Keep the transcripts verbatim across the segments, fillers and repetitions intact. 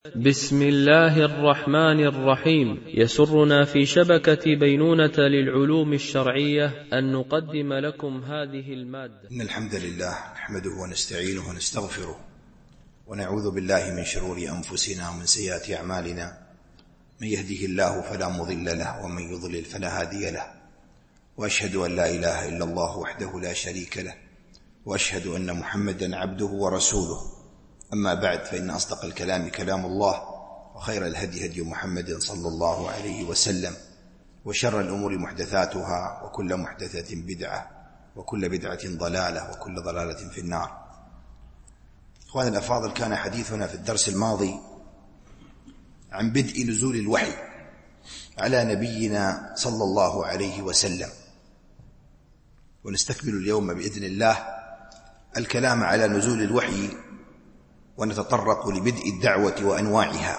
بسم الله الرحمن الرحيم. يسرنا في شبكة بينونة للعلوم الشرعية أن نقدم لكم هذه المادة. إن الحمد لله نحمده ونستعينه ونستغفره ونعوذ بالله من شرور أنفسنا ومن سيئات أعمالنا. من يهده الله فلا مضل له ومن يضلل فلا هادي له، وأشهد أن لا إله إلا الله وحده لا شريك له، وأشهد أن محمدا عبده ورسوله. أما بعد، فإن أصدق الكلام كلام الله، وخير الهدي هدي محمد صلى الله عليه وسلم، وشر الأمور محدثاتها، وكل محدثة بدعة، وكل بدعة ضلالة، وكل ضلالة في النار. إخواني الأفاضل، كان حديثنا في الدرس الماضي عن بدء نزول الوحي على نبينا صلى الله عليه وسلم، ونستكمل اليوم بإذن الله الكلام على نزول الوحي، ونتطرق لبدء الدعوة وأنواعها.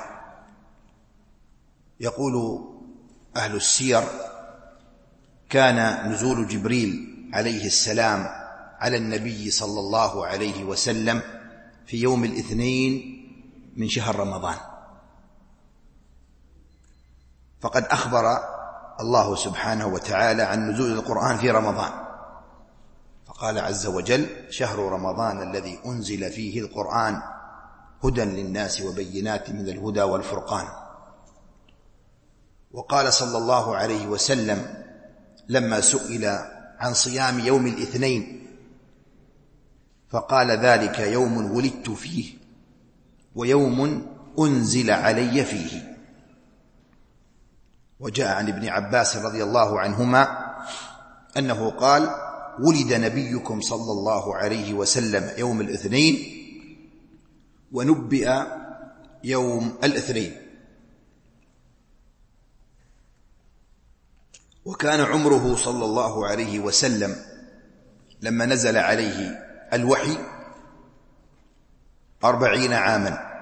يقول أهل السير: كان نزول جبريل عليه السلام على النبي صلى الله عليه وسلم في يوم الاثنين من شهر رمضان، فقد أخبر الله سبحانه وتعالى عن نزول القرآن في رمضان، فقال عز وجل: شهر رمضان الذي أنزل فيه القرآن هدى للناس وبينات من الهدى والفرقان. وقال صلى الله عليه وسلم لما سئل عن صيام يوم الاثنين فقال: ذلك يوم ولدت فيه ويوم أنزل علي فيه. وجاء عن ابن عباس رضي الله عنهما أنه قال: ولد نبيكم صلى الله عليه وسلم يوم الاثنين ونبئ يوم الاثنين. وكان عمره صلى الله عليه وسلم لما نزل عليه الوحي أربعين عاما.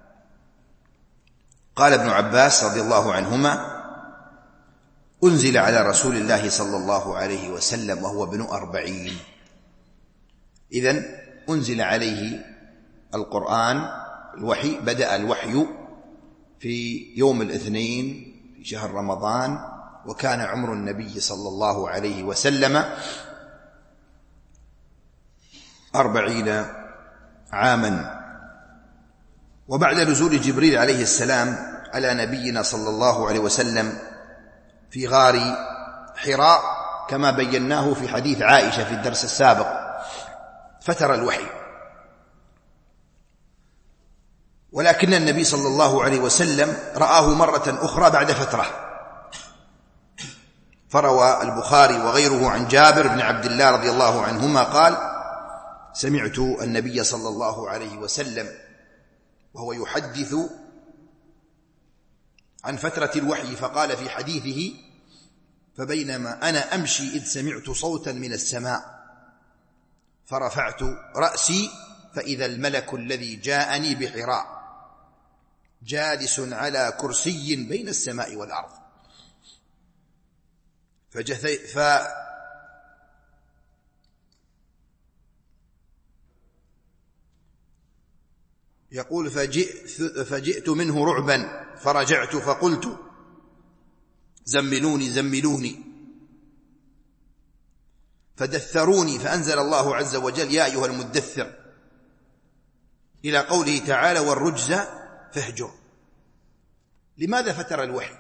قال ابن عباس رضي الله عنهما: أنزل على رسول الله صلى الله عليه وسلم وهو ابن أربعين. إذن أنزل عليه القرآن الوحي، بدأ الوحي في يوم الاثنين في شهر رمضان، وكان عمر النبي صلى الله عليه وسلم أربعين عاما. وبعد نزول جبريل عليه السلام على نبينا صلى الله عليه وسلم في غار حراء كما بيناه في حديث عائشة في الدرس السابق، فتر الوحي، ولكن النبي صلى الله عليه وسلم رآه مرة أخرى بعد فترة. فروى البخاري وغيره عن جابر بن عبد الله رضي الله عنهما قال: سمعت النبي صلى الله عليه وسلم وهو يحدث عن فترة الوحي فقال في حديثه: فبينما أنا أمشي إذ سمعت صوتا من السماء فرفعت رأسي فإذا الملك الذي جاءني بحراء جالس على كرسي بين السماء والأرض، فجثي ف يقول فجئت, فجئت منه رعبا فرجعت فقلت: زملوني زملوني، فدثروني، فأنزل الله عز وجل: يا أيها المدثر، إلى قوله تعالى: والرجز فاهجر. لماذا فتر الوحي؟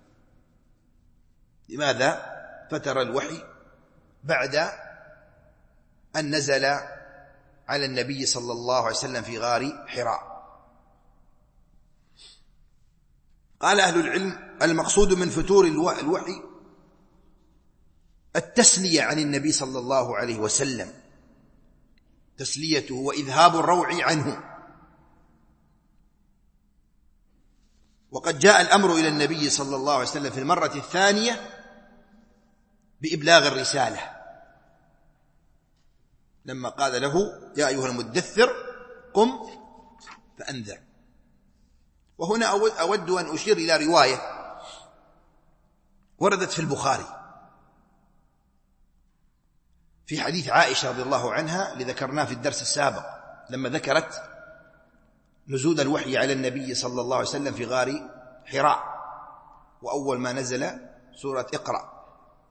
لماذا فتر الوحي بعد أن نزل على النبي صلى الله عليه وسلم في غار حراء؟ قال أهل العلم: المقصود من فتور الوحي التسلية عن النبي صلى الله عليه وسلم، تسليته وإذهاب الروع عنه. وقد جاء الأمر إلى النبي صلى الله عليه وسلم في المرة الثانية بإبلاغ الرسالة، لما قال له: يا أيها المدثر قم فأنذر. وهنا أود أن أشير إلى رواية وردت في البخاري في حديث عائشة رضي الله عنها اللي ذكرناه في الدرس السابق، لما ذكرت نزول الوحي على النبي صلى الله عليه وسلم في غار حراء، وأول ما نزل سورة اقرأ.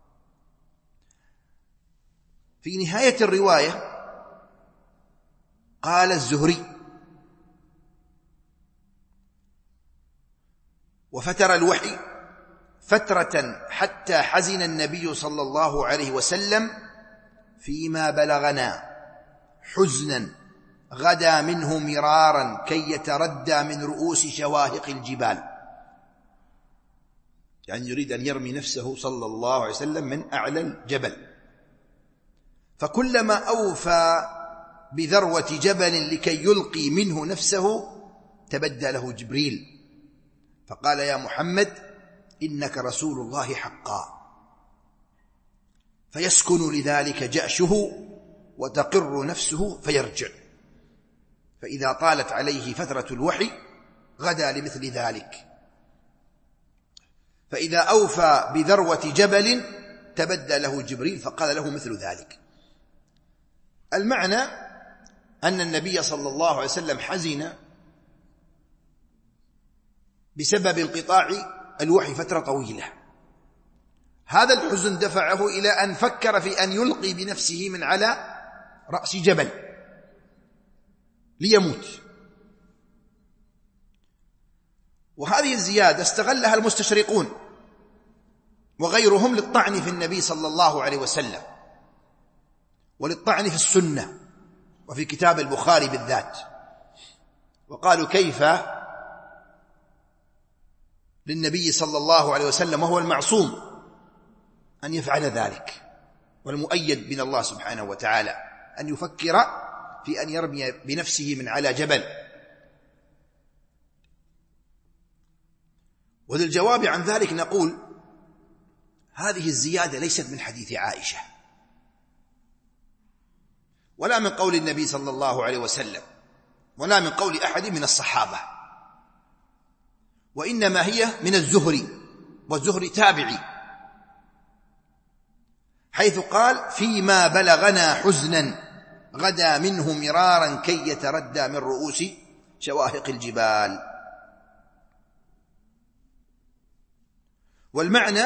في نهاية الرواية قال الزهري: وفتر الوحي فترة حتى حزن النبي صلى الله عليه وسلم فيما بلغنا حزنا غدا منه مرارا كي يتردى من رؤوس شواهق الجبال. يعني يريد أن يرمي نفسه صلى الله عليه وسلم من أعلى الجبل، فكلما أوفى بذروة جبل لكي يلقي منه نفسه تبدى له جبريل فقال: يا محمد إنك رسول الله حقا. فيسكن لذلك جأشه وتقر نفسه فيرجع، فإذا طالت عليه فترة الوحي غدا لمثل ذلك، فإذا أوفى بذروة جبل تبدى له جبريل فقال له مثل ذلك. المعنى أن النبي صلى الله عليه وسلم حزن بسبب انقطاع الوحي فترة طويلة. هذا الحزن دفعه إلى أن فكر في أن يلقي بنفسه من على رأس جبل ليموت. وهذه الزيادة استغلها المستشرقون وغيرهم للطعن في النبي صلى الله عليه وسلم وللطعن في السنة وفي كتاب البخاري بالذات، وقالوا: كيف للنبي صلى الله عليه وسلم وهو المعصوم أن يفعل ذلك، والمؤيد من الله سبحانه وتعالى، أن يفكر في أن يرمي بنفسه من على جبل. وللجواب عن ذلك نقول: هذه الزيادة ليست من حديث عائشة ولا من قول النبي صلى الله عليه وسلم ولا من قول أحد من الصحابة، وإنما هي من الزهري، والزهري تابعي، حيث قال: فيما بلغنا حزنا غدا منه مرارا كي يتردى من رؤوس شواهق الجبال. والمعنى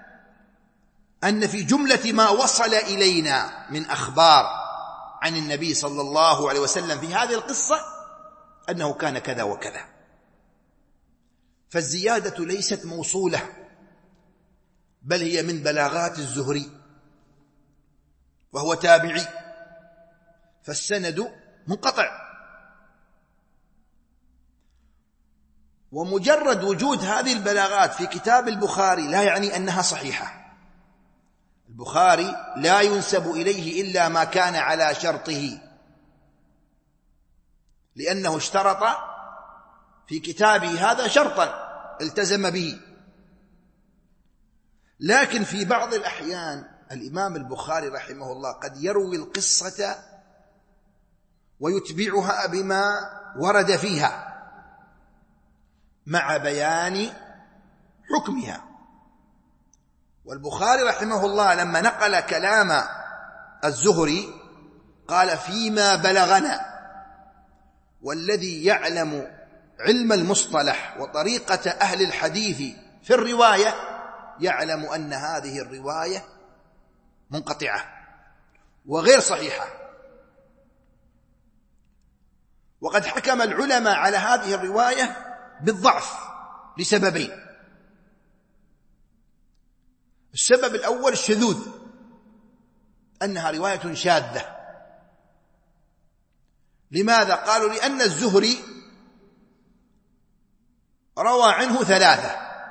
أن في جملة ما وصل إلينا من أخبار عن النبي صلى الله عليه وسلم في هذه القصة أنه كان كذا وكذا، فالزيادة ليست موصولة بل هي من بلاغات الزهري وهو تابعي، فالسند منقطع. ومجرد وجود هذه البلاغات في كتاب البخاري لا يعني أنها صحيحة. البخاري لا ينسب إليه إلا ما كان على شرطه، لأنه اشترط في كتابه هذا شرطا التزم به. لكن في بعض الأحيان الإمام البخاري رحمه الله قد يروي القصة ويتبعها بما ورد فيها مع بيان حكمها. والبخاري رحمه الله لما نقل كلام الزهري قال: فيما بلغنا. والذي يعلم علم المصطلح وطريقة أهل الحديث في الرواية يعلم أن هذه الرواية منقطعة وغير صحيحة. وقد حكم العلماء على هذه الرواية بالضعف لسببين: السبب الأول الشذوذ، أنها رواية شاذة. لماذا؟ قالوا: لأن الزهري روى عنه ثلاثة: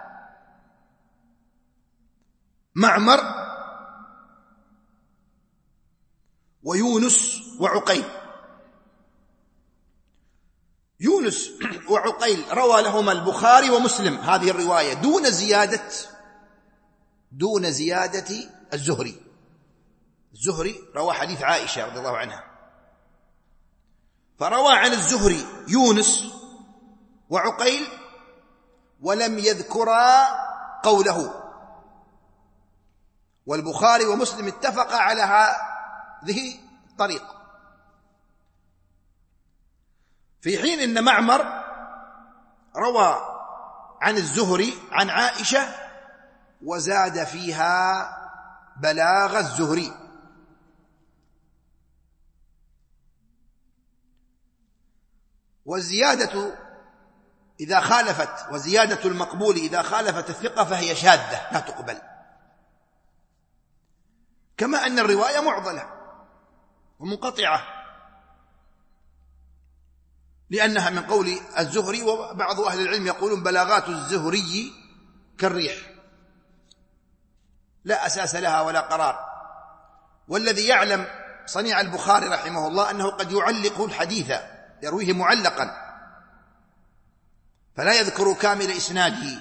معمر ويونس وعقيل. يونس وعقيل روى لهما البخاري ومسلم هذه الرواية دون زيادة دون زيادة الزهري. الزهري روى حديث عائشة رضي الله عنها، فروى عن الزهري يونس وعقيل ولم يذكرا قوله. والبخاري ومسلم اتفقا على هذه الطريقة. في حين أن معمر روى عن الزهري عن عائشة وزاد فيها بلاغ الزهري. والزيادة إذا خالفت وزيادة المقبول إذا خالفت الثقة فهي شاذة لا تقبل، كما أن الرواية معضلة ومنقطعة لأنها من قول الزهري، وبعض أهل العلم يقولون بلاغات الزهري كالريح لا أساس لها ولا قرار. والذي يعلم صنيع البخاري رحمه الله أنه قد يعلق الحديث يرويه معلقا فلا يذكر كامل إسناده،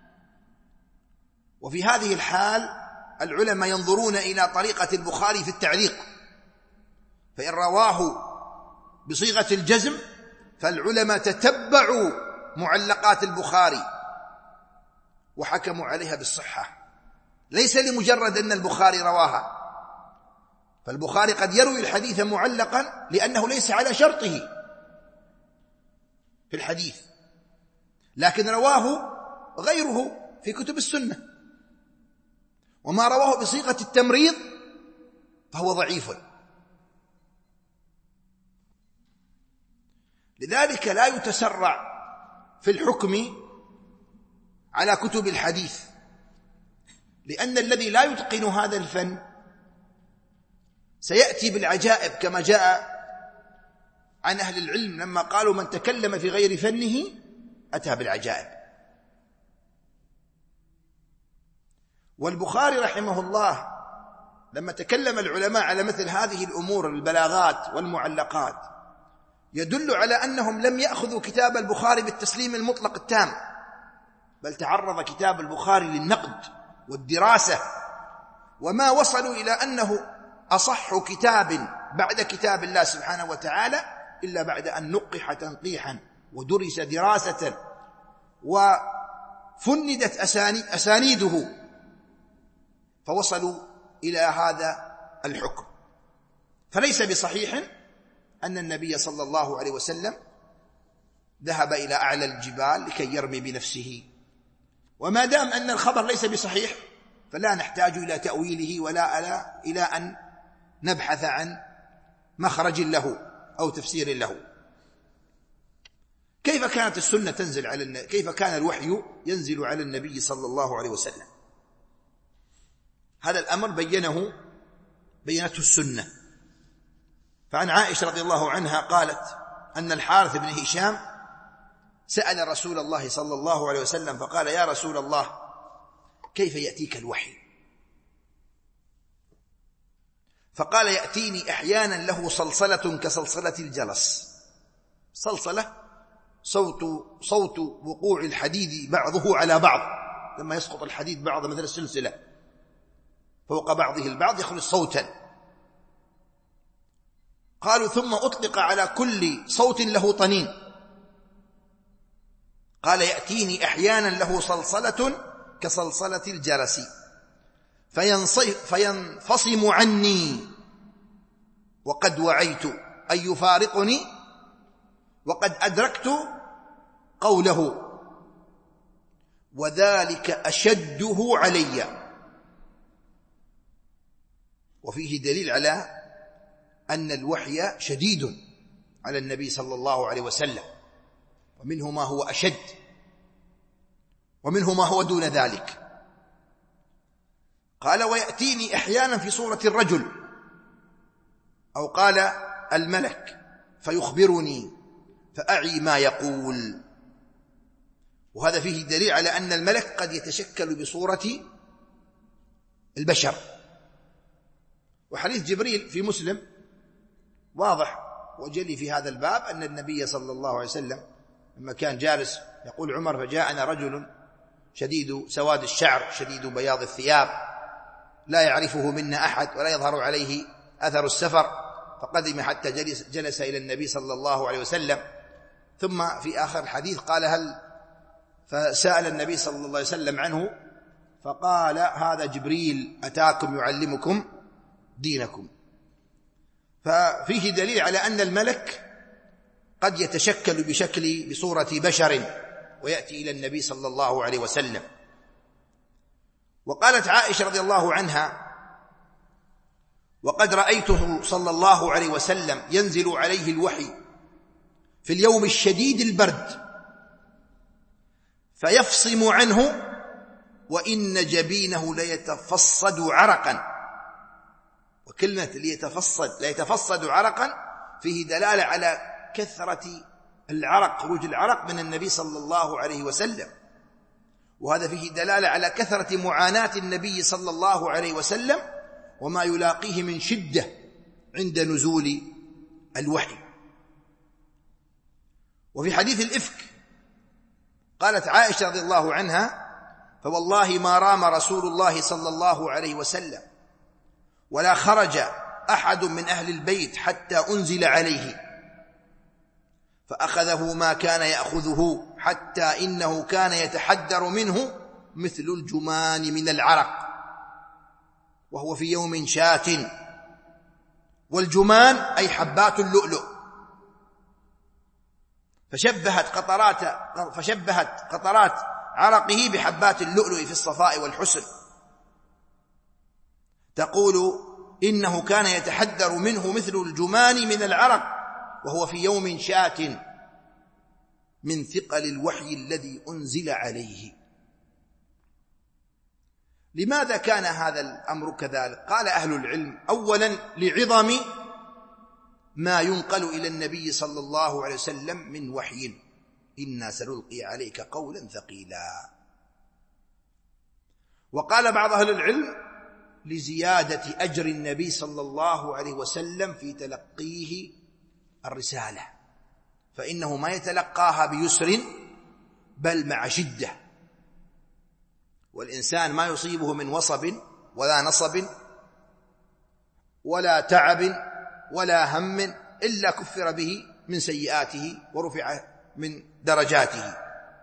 وفي هذه الحال العلماء ينظرون إلى طريقة البخاري في التعليق، فإن رواه بصيغة الجزم فالعلماء تتبعوا معلقات البخاري وحكموا عليها بالصحة، ليس لمجرد أن البخاري رواها، فالبخاري قد يروي الحديث معلقا لأنه ليس على شرطه في الحديث، لكن رواه غيره في كتب السنة، وما رواه بصيغة التمريض فهو ضعيف. لذلك لا يتسرع في الحكم على كتب الحديث، لأن الذي لا يتقن هذا الفن سيأتي بالعجائب كما جاء عن أهل العلم لما قالوا من تكلم في غير فنه أتى بالعجائب. والبخاري رحمه الله لما تكلم العلماء على مثل هذه الأمور البلاغات والمعلقات يدل على أنهم لم يأخذوا كتاب البخاري بالتسليم المطلق التام، بل تعرض كتاب البخاري للنقد والدراسة، وما وصلوا إلى أنه أصح كتاب بعد كتاب الله سبحانه وتعالى إلا بعد أن نقح تنقيحا ودرس دراسة وفندت أسانيده، فوصلوا إلى هذا الحكم. فليس بصحيح أن النبي صلى الله عليه وسلم ذهب إلى أعلى الجبال لكي يرمي بنفسه، وما دام أن الخبر ليس بصحيح فلا نحتاج إلى تأويله ولا إلى أن نبحث عن مخرج له أو تفسير له. كيف كانت السنة تنزل على النبي؟ كيف كان الوحي ينزل على النبي صلى الله عليه وسلم؟ هذا الأمر بينه بينته السنة. فعن عائشة رضي الله عنها قالت أن الحارث بن هشام سأل رسول الله صلى الله عليه وسلم فقال يا رسول الله كيف يأتيك الوحي؟ فقال يأتيني أحيانا له صلصلة كصلصلة الجرس. صلصلة صوت, صوت وقوع الحديد بعضه على بعض، لما يسقط الحديد بعض مثل السلسلة فوق بعضه البعض يخرج صوتا. قالوا ثم أطلق على كل صوت له طنين. قال يأتيني أحيانا له صلصلة كصلصلة الجرس فينفصم عني وقد وعيت أن يفارقني وقد أدركت قوله وذلك أشده علي. وفيه دليل على أن الوحي شديد على النبي صلى الله عليه وسلم، ومنه ما هو أشد ومنه ما هو دون ذلك. قال ويأتيني أحيانا في صورة الرجل، أو قال الملك فيخبرني فأعي ما يقول. وهذا فيه دليل على أن الملك قد يتشكل بصورة البشر. وحديث جبريل في مسلم واضح وجلي في هذا الباب أن النبي صلى الله عليه وسلم لما كان جالس يقول عمر فجاءنا رجل شديد سواد الشعر شديد بياض الثياب لا يعرفه منا أحد ولا يظهر عليه أثر السفر، فقدم حتى جلس, جلس إلى النبي صلى الله عليه وسلم. ثم في آخر الحديث قال هل فسأل النبي صلى الله عليه وسلم عنه فقال هذا جبريل أتاكم يعلمكم دينكم. ففيه دليل على أن الملك قد يتشكل بشكل بصورة بشر ويأتي إلى النبي صلى الله عليه وسلم. وقالت عائشة رضي الله عنها: وقد رأيته صلى الله عليه وسلم ينزل عليه الوحي في اليوم الشديد البرد فيفصم عنه وإن جبينه ليتفصد عرقا. وكلمة ليتفصد ليتفصد عرقا فيه دلالة على كثرة العرق، خروج العرق من النبي صلى الله عليه وسلم، وهذا فيه دلالة على كثرة معاناة النبي صلى الله عليه وسلم وما يلاقيه من شدة عند نزول الوحي. وفي حديث الإفك قالت عائشة رضي الله عنها: فوالله ما رام رسول الله صلى الله عليه وسلم ولا خرج أحد من أهل البيت حتى أنزل عليه، فأخذه ما كان يأخذه حتى إنه كان يتحدر منه مثل الجمان من العرق، وهو في يوم شات. والجمان أي حبات اللؤلؤ، فشبهت قطرات فشبهت قطرات عرقه بحبات اللؤلؤ في الصفاء والحسن. تقول: إنه كان يتحدر منه مثل الجمان من العرق وهو في يوم شات من ثقل الوحي الذي أنزل عليه. لماذا كان هذا الأمر كذلك؟ قال أهل العلم: أولا لعظم ما ينقل إلى النبي صلى الله عليه وسلم من وحي، إنا سنلقي عليك قولا ثقيلا. وقال بعض أهل العلم: لزيادة أجر النبي صلى الله عليه وسلم في تلقيه الرسالة، فإنه ما يتلقاها بيسر بل مع شدة، والإنسان ما يصيبه من وصب ولا نصب ولا تعب ولا هم إلا كفر به من سيئاته ورفع من درجاته.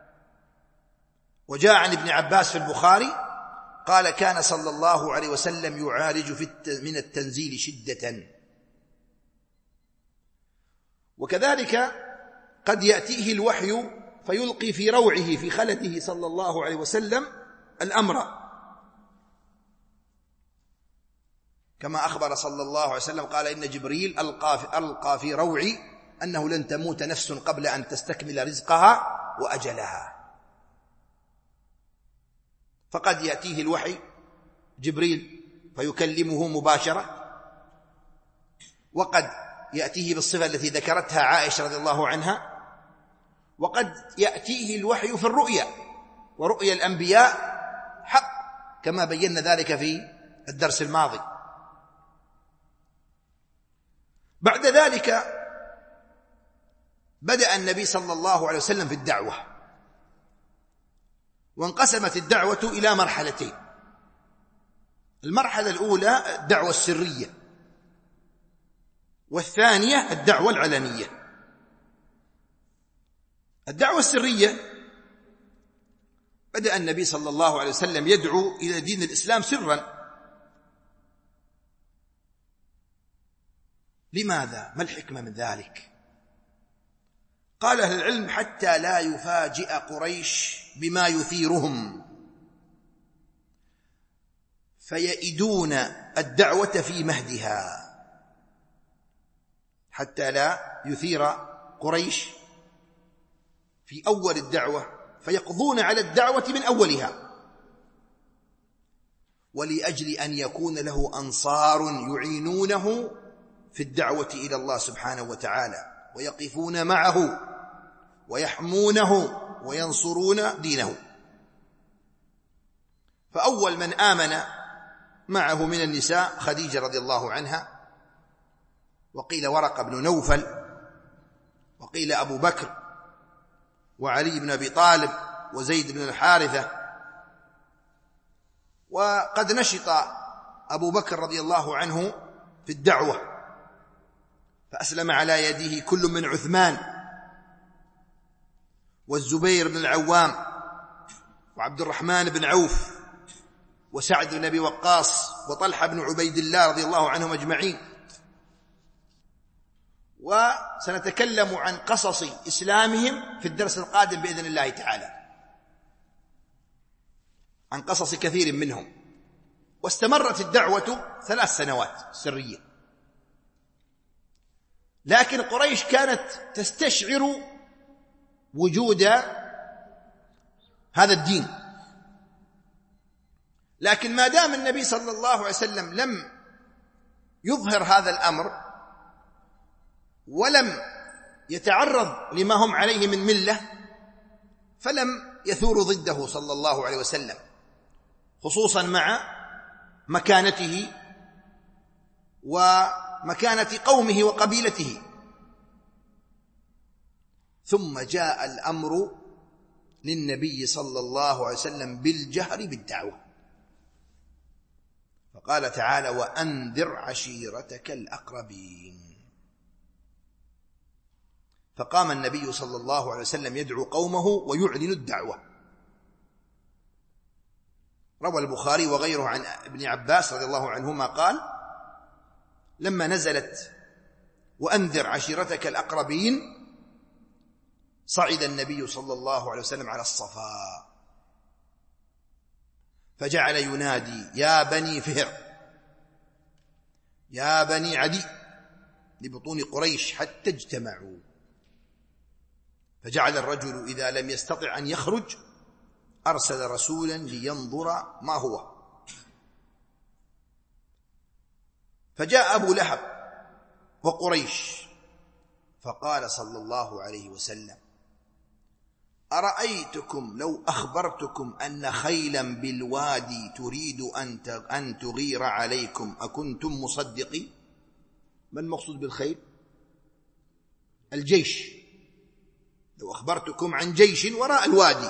وجاء عن ابن عباس في البخاري قال: كان صلى الله عليه وسلم يعالج في من التنزيل شدة. وكذلك قد يأتيه الوحي فيلقي في روعه في خلده صلى الله عليه وسلم الأمر، كما أخبر صلى الله عليه وسلم قال: إن جبريل ألقى في روعي أنه لن تموت نفس قبل أن تستكمل رزقها وأجلها. فقد يأتيه الوحي جبريل فيكلمه مباشرة، وقد يأتيه بالصفة التي ذكرتها عائشة رضي الله عنها، وقد يأتيه الوحي في الرؤيا، ورؤيا الأنبياء حق كما بينا ذلك في الدرس الماضي. بعد ذلك بدأ النبي صلى الله عليه وسلم في الدعوة، وانقسمت الدعوة إلى مرحلتين. المرحلة الأولى الدعوة السرية، والثانية الدعوة العلنية. الدعوة السرية بدأ النبي صلى الله عليه وسلم يدعو إلى دين الإسلام سرا. لماذا؟ ما الحكمة من ذلك؟ قال أهل العلم: حتى لا يفاجئ قريش بما يثيرهم فيئدون الدعوة في مهدها، حتى لا يثير قريش في أول الدعوة فيقضون على الدعوة من أولها، ولأجل أن يكون له أنصار يعينونه في الدعوة إلى الله سبحانه وتعالى ويقفون معه ويحمونه وينصرون دينه. فأول من آمن معه من النساء خديجة رضي الله عنها، وقيل ورقة بن نوفل، وقيل أبو بكر وعلي بن أبي طالب وزيد بن الحارثة. وقد نشط أبو بكر رضي الله عنه في الدعوة، فأسلم على يديه كل من عثمان والزبير بن العوام وعبد الرحمن بن عوف وسعد بن أبي وقاص وطلحة بن عبيد الله رضي الله عنهم أجمعين. وسنتكلم عن قصص إسلامهم في الدرس القادم بإذن الله تعالى، عن قصص كثير منهم. واستمرت الدعوة ثلاث سنوات سرية، لكن قريش كانت تستشعر وجود هذا الدين، لكن ما دام النبي صلى الله عليه وسلم لم يظهر هذا الأمر ولم يتعرض لما هم عليه من ملة، فلم يثور ضده صلى الله عليه وسلم، خصوصا مع مكانته ومكانة قومه وقبيلته. ثم جاء الأمر للنبي صلى الله عليه وسلم بالجهر بالدعوة، فقال تعالى: وأنذر عشيرتك الأقربين. فقام النبي صلى الله عليه وسلم يدعو قومه ويعلن الدعوة. روى البخاري وغيره عن ابن عباس رضي الله عنهما قال: لما نزلت وأنذر عشيرتك الأقربين صعد النبي صلى الله عليه وسلم على الصفا فجعل ينادي: يا بني فهر، يا بني عدي، لبطون قريش حتى اجتمعوا. فجعل الرجل إذا لم يستطع أن يخرج أرسل رسولا لينظر ما هو، فجاء أبو لهب وقريش فقال صلى الله عليه وسلم: أرأيتكم لو أخبرتكم أن خيلا بالوادي تريد أن تغير عليكم أكنتم مصدقين؟ ما المقصود بالخيل؟ الجيش. لو أخبرتكم عن جيش وراء الوادي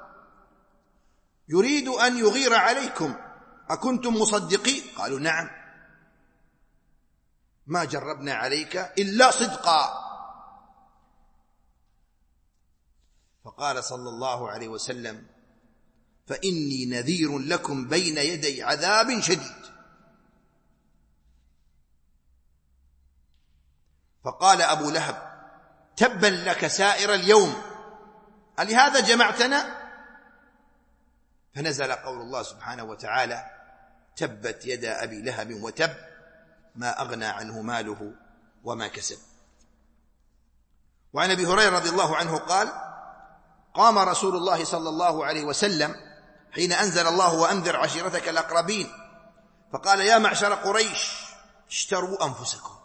يريد أن يغير عليكم أكنتم مصدقين؟ قالوا: نعم، ما جربنا عليك إلا صدقا. فقال صلى الله عليه وسلم: فإني نذير لكم بين يدي عذاب شديد. فقال أبو لهب: تبا لك سائر اليوم، ألهذا جمعتنا؟ فنزل قول الله سبحانه وتعالى: تبت يدا أبي لهب وتب، ما أغنى عنه ماله وما كسب. وعن أبي هريرة رضي الله عنه قال: قام رسول الله صلى الله عليه وسلم حين أنزل الله وأنذر عشيرتك الأقربين فقال: يا معشر قريش اشتروا أنفسكم،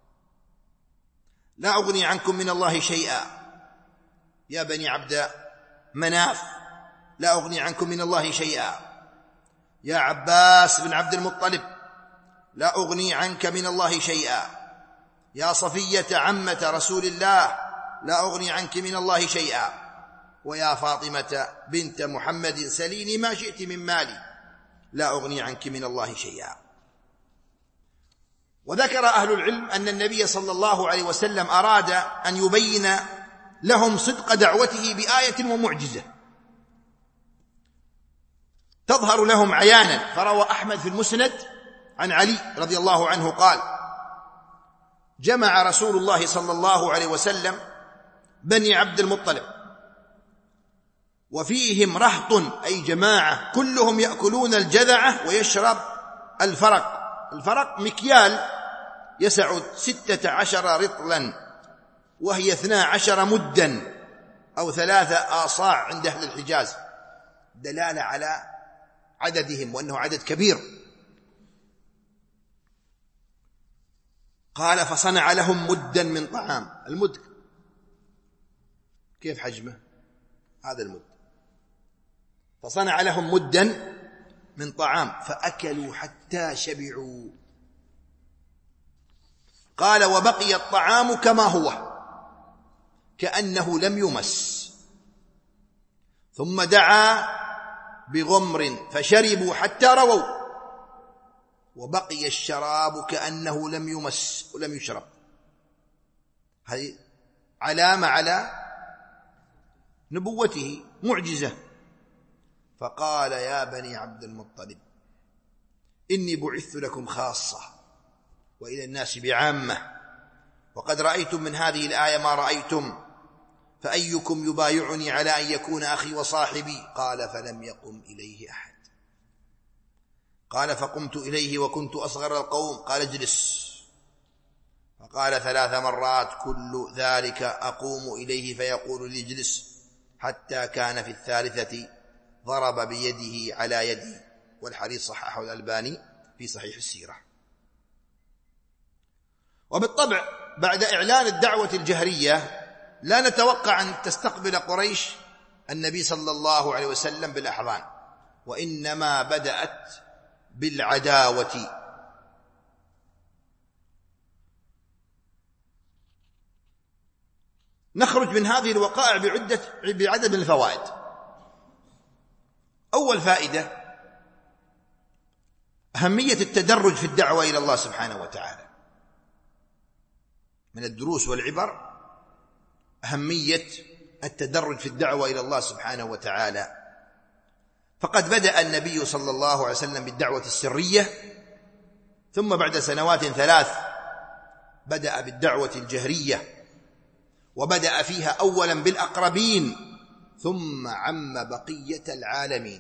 لا أغني عنكم من الله شيئا. يا بني عبد مناف لا أغني عنكم من الله شيئا. يا عباس بن عبد المطلب لا أغني عنك من الله شيئا. يا صفية عمة رسول الله لا أغني عنك من الله شيئا. ويا فاطمة بنت محمد سليني ما شئت من مالي لا أغني عنك من الله شيئا. وذكر أهل العلم أن النبي صلى الله عليه وسلم أراد أن يبين لهم صدق دعوته بآية ومعجزة تظهر لهم عيانا. فروى أحمد في المسند عن علي رضي الله عنه قال: جمع رسول الله صلى الله عليه وسلم بني عبد المطلب وفيهم رهط أي جماعة كلهم يأكلون الجذعة ويشرب الفرق. الفرق مكيال يسع ستة عشر رطلا وهي اثنا عشر مدا أو ثلاثة آصاع عند أهل الحجاز، دلالة على عددهم وأنه عدد كبير. قال: فصنع لهم مدا من طعام. المد كيف حجمه؟ هذا المد. فصنع لهم مدا من طعام فأكلوا حتى شبعوا. قال: وبقي الطعام كما هو كأنه لم يمس. ثم دعا بغمر فشربوا حتى رووا وبقي الشراب كأنه لم يمس ولم يشرب. هذه علامة على نبوته، معجزة. فقال: يا بني عبد المطلب إني بعثت لكم خاصة وإلى الناس بعامة، وقد رأيتم من هذه الآية ما رأيتم، فأيكم يبايعني على أن يكون أخي وصاحبي؟ قال فلم يقم إليه أحد. قال فقمت إليه وكنت أصغر القوم. قال اجلس. فقال ثلاث مرات كل ذلك أقوم إليه فيقول لي اجلس، حتى كان في الثالثة ضرب بيده على يدي. والحديث صححه الألباني في صحيح السيرة. وبالطبع بعد إعلان الدعوة الجهرية لا نتوقع أن تستقبل قريش النبي صلى الله عليه وسلم بالأحضان، وإنما بدأت بالعداوة. نخرج من هذه الوقائع بعدة بعدد من الفوائد. أول فائدة أهمية التدرج في الدعوة إلى الله سبحانه وتعالى. من الدروس والعبر أهمية التدرج في الدعوة إلى الله سبحانه وتعالى. فقد بدأ النبي صلى الله عليه وسلم بالدعوة السرية، ثم بعد سنوات ثلاث بدأ بالدعوة الجهرية، وبدأ فيها أولا بالأقربين ثم عم بقية العالمين.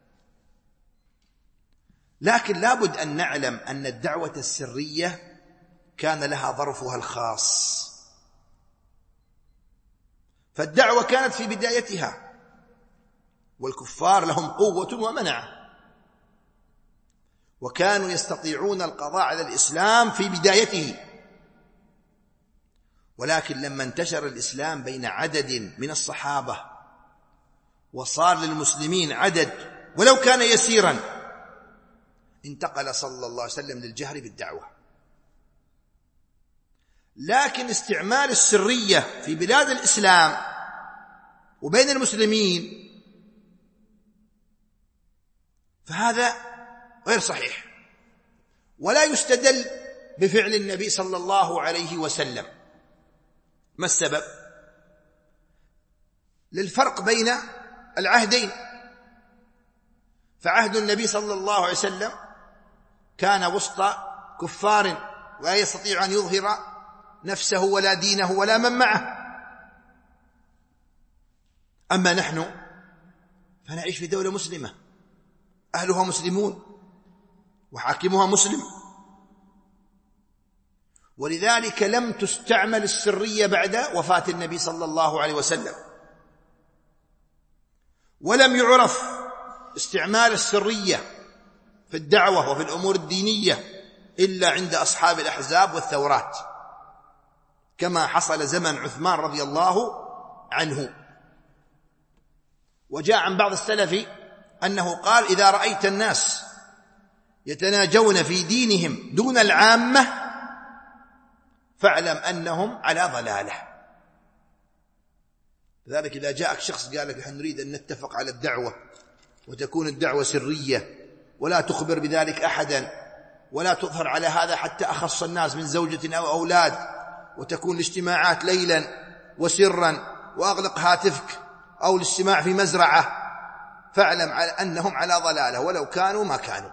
لكن لابد أن نعلم أن الدعوة السرية كان لها ظرفها الخاص. فالدعوة كانت في بدايتها والكفار لهم قوة ومنعة، وكانوا يستطيعون القضاء على الإسلام في بدايته. ولكن لما انتشر الإسلام بين عدد من الصحابة وصار للمسلمين عدد ولو كان يسيرا، انتقل صلى الله عليه وسلم للجهر بالدعوة. لكن استعمال السرية في بلاد الإسلام وبين المسلمين فهذا غير صحيح، ولا يستدل بفعل النبي صلى الله عليه وسلم. ما السبب؟ للفرق بين العهدين. فعهد النبي صلى الله عليه وسلم كان وسط كفار ولا يستطيع أن يظهر نفسه ولا دينه ولا من معه. أما نحن فنعيش في دولة مسلمة، أهلها مسلمون وحاكمها مسلم، ولذلك لم تستعمل السرية بعد وفاة النبي صلى الله عليه وسلم، ولم يعرف استعمال السرية في الدعوة وفي الأمور الدينية إلا عند أصحاب الأحزاب والثورات، كما حصل زمن عثمان رضي الله عنه. وجاء عن بعض السلف أنه قال: إذا رأيت الناس يتناجون في دينهم دون العامة فاعلم أنهم على ضلالة. لذلك إذا جاءك شخص قال لك: نحن نريد أن نتفق على الدعوة وتكون الدعوة سرية ولا تخبر بذلك أحدا ولا تظهر على هذا حتى أخص الناس من زوجة أو أولاد، وتكون الاجتماعات ليلا وسرا وأغلق هاتفك، أو الاجتماع في مزرعة، فاعلم أنهم على ضلالة ولو كانوا ما كانوا.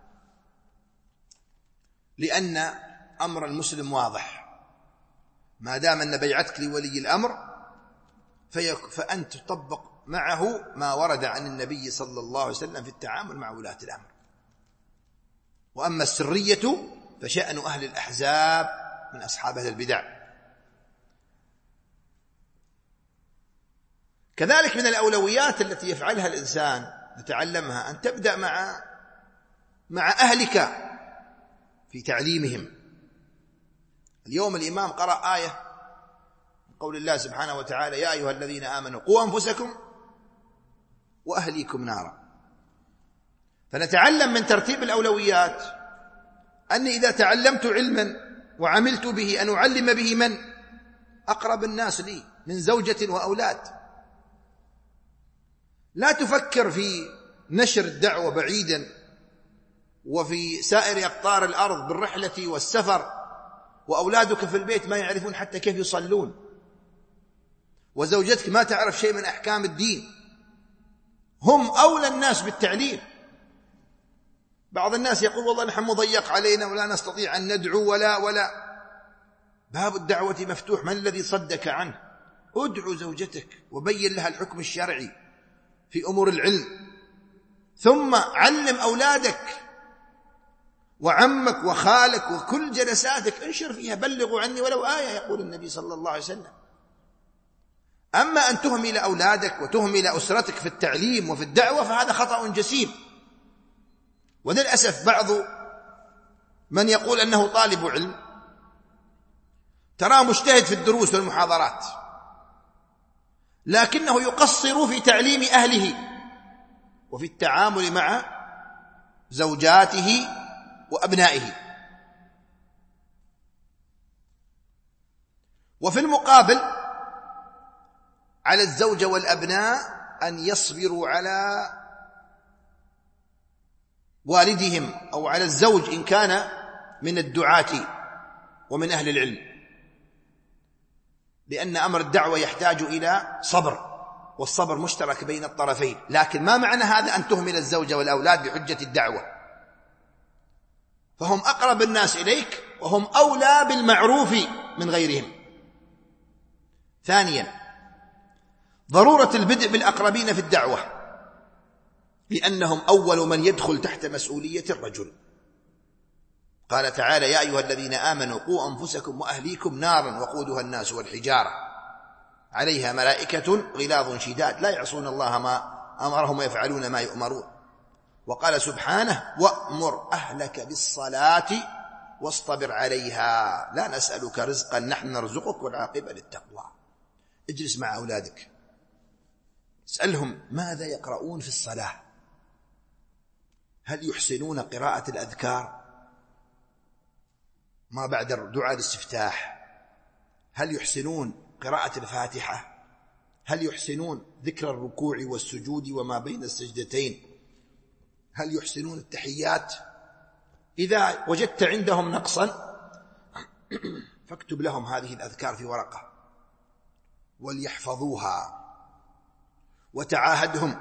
لأن أمر المسلم واضح، ما دام أن بيعتك لولي الأمر فأنت تطبق معه ما ورد عن النبي صلى الله عليه وسلم في التعامل مع ولاة الأمر. وأما السرية فشأن أهل الأحزاب من أصحاب أهل البدع. كذلك من الأولويات التي يفعلها الإنسان نتعلمها أن تبدأ مع مع أهلك في تعليمهم. اليوم الإمام قرأ آية قول الله سبحانه وتعالى: يا أيها الذين آمنوا قوا أنفسكم وأهليكم نارا. فنتعلم من ترتيب الأولويات أني إذا تعلمت علما وعملت به أن أعلم به من أقرب الناس لي من زوجة وأولاد. لا تفكر في نشر الدعوة بعيدا وفي سائر أقطار الأرض بالرحلة والسفر، وأولادك في البيت ما يعرفون حتى كيف يصلون، وزوجتك ما تعرف شيء من أحكام الدين. هم أولى الناس بالتعليم. بعض الناس يقول: والله نحن مضيق علينا ولا نستطيع أن ندعو ولا ولا باب الدعوة مفتوح، من الذي صدك عنه؟ ادعو زوجتك وبين لها الحكم الشرعي في أمور العلم، ثم علم أولادك وعمك وخالك وكل جلساتك انشر فيها، بلغوا عني ولو آية، يقول النبي صلى الله عليه وسلم. أما أن تهمل أولادك وتهمل أسرتك في التعليم وفي الدعوة فهذا خطأ جسيم. وللأسف بعض من يقول أنه طالب علم تراه مجتهد في الدروس والمحاضرات، لكنه يقصر في تعليم أهله وفي التعامل مع زوجاته وأبنائه. وفي المقابل على الزوجة والأبناء أن يصبروا على والدهم أو على الزوج إن كان من الدعاة ومن أهل العلم، لأن أمر الدعوة يحتاج إلى صبر، والصبر مشترك بين الطرفين. لكن ما معنى هذا أن تهمل الزوجة والأولاد بحجة الدعوة؟ فهم أقرب الناس إليك وهم أولى بالمعروف من غيرهم. ثانيا، ضرورة البدء بالأقربين في الدعوة، لأنهم أول من يدخل تحت مسؤولية الرجل. قال تعالى: يا أيها الذين آمنوا قوا أنفسكم وأهليكم نارا وقودها الناس والحجارة عليها ملائكة غلاظ شداد لا يعصون الله ما أمرهم ويفعلون ما يؤمرون. وقال سبحانه: وأمر أهلك بالصلاة واصطبر عليها لا نسألك رزقا نحن نرزقك والعاقبة للتقوى. اجلس مع أولادك، اسألهم ماذا يقرؤون في الصلاة، هل يحسنون قراءة الأذكار ما بعد دعاء الاستفتاح؟ هل يحسنون قراءة الفاتحة؟ هل يحسنون ذكر الركوع والسجود وما بين السجدتين؟ هل يحسنون التحيات؟ إذا وجدت عندهم نقصا فاكتب لهم هذه الأذكار في ورقة وليحفظوها، وتعاهدهم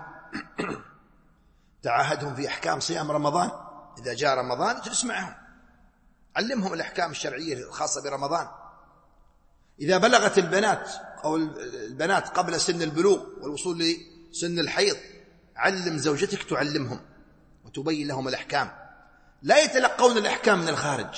تعاهدهم في أحكام صيام رمضان. إذا جاء رمضان اجلس معهم، علمهم الأحكام الشرعية الخاصة برمضان. إذا بلغت البنات أو البنات قبل سن البلوغ والوصول لسن الحيض، علم زوجتك تعلمهم وتبين لهم الأحكام. لا يتلقون الأحكام من الخارج،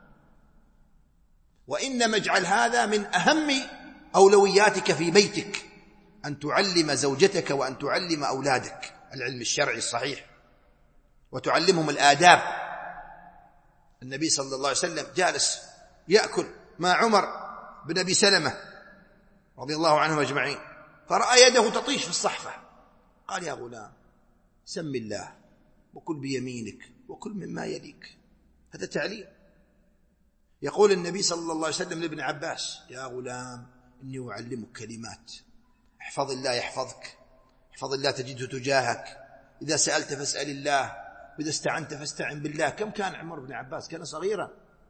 وإنما اجعل هذا من أهم أولوياتك في بيتك، أن تعلم زوجتك وأن تعلم أولادك العلم الشرعي الصحيح وتعلمهم الآداب. النبي صلى الله عليه وسلم جالس يأكل مع عمر بن أبي سلمة رضي الله عنهم أجمعين، فرأى يده تطيش في الصحفة، قال: يا غلام سم الله وكل بيمينك وكل مما يليك. هذا تعليم. يقول النبي صلى الله عليه وسلم لابن عباس: يا غلام إني أعلمك كلمات، احفظ الله يحفظك، احفظ الله تجده تجاهك، إذا سألت فاسأل الله، وإذا استعنت فاستعن بالله. كم كان عمر بن عباس؟ كان صغيرا،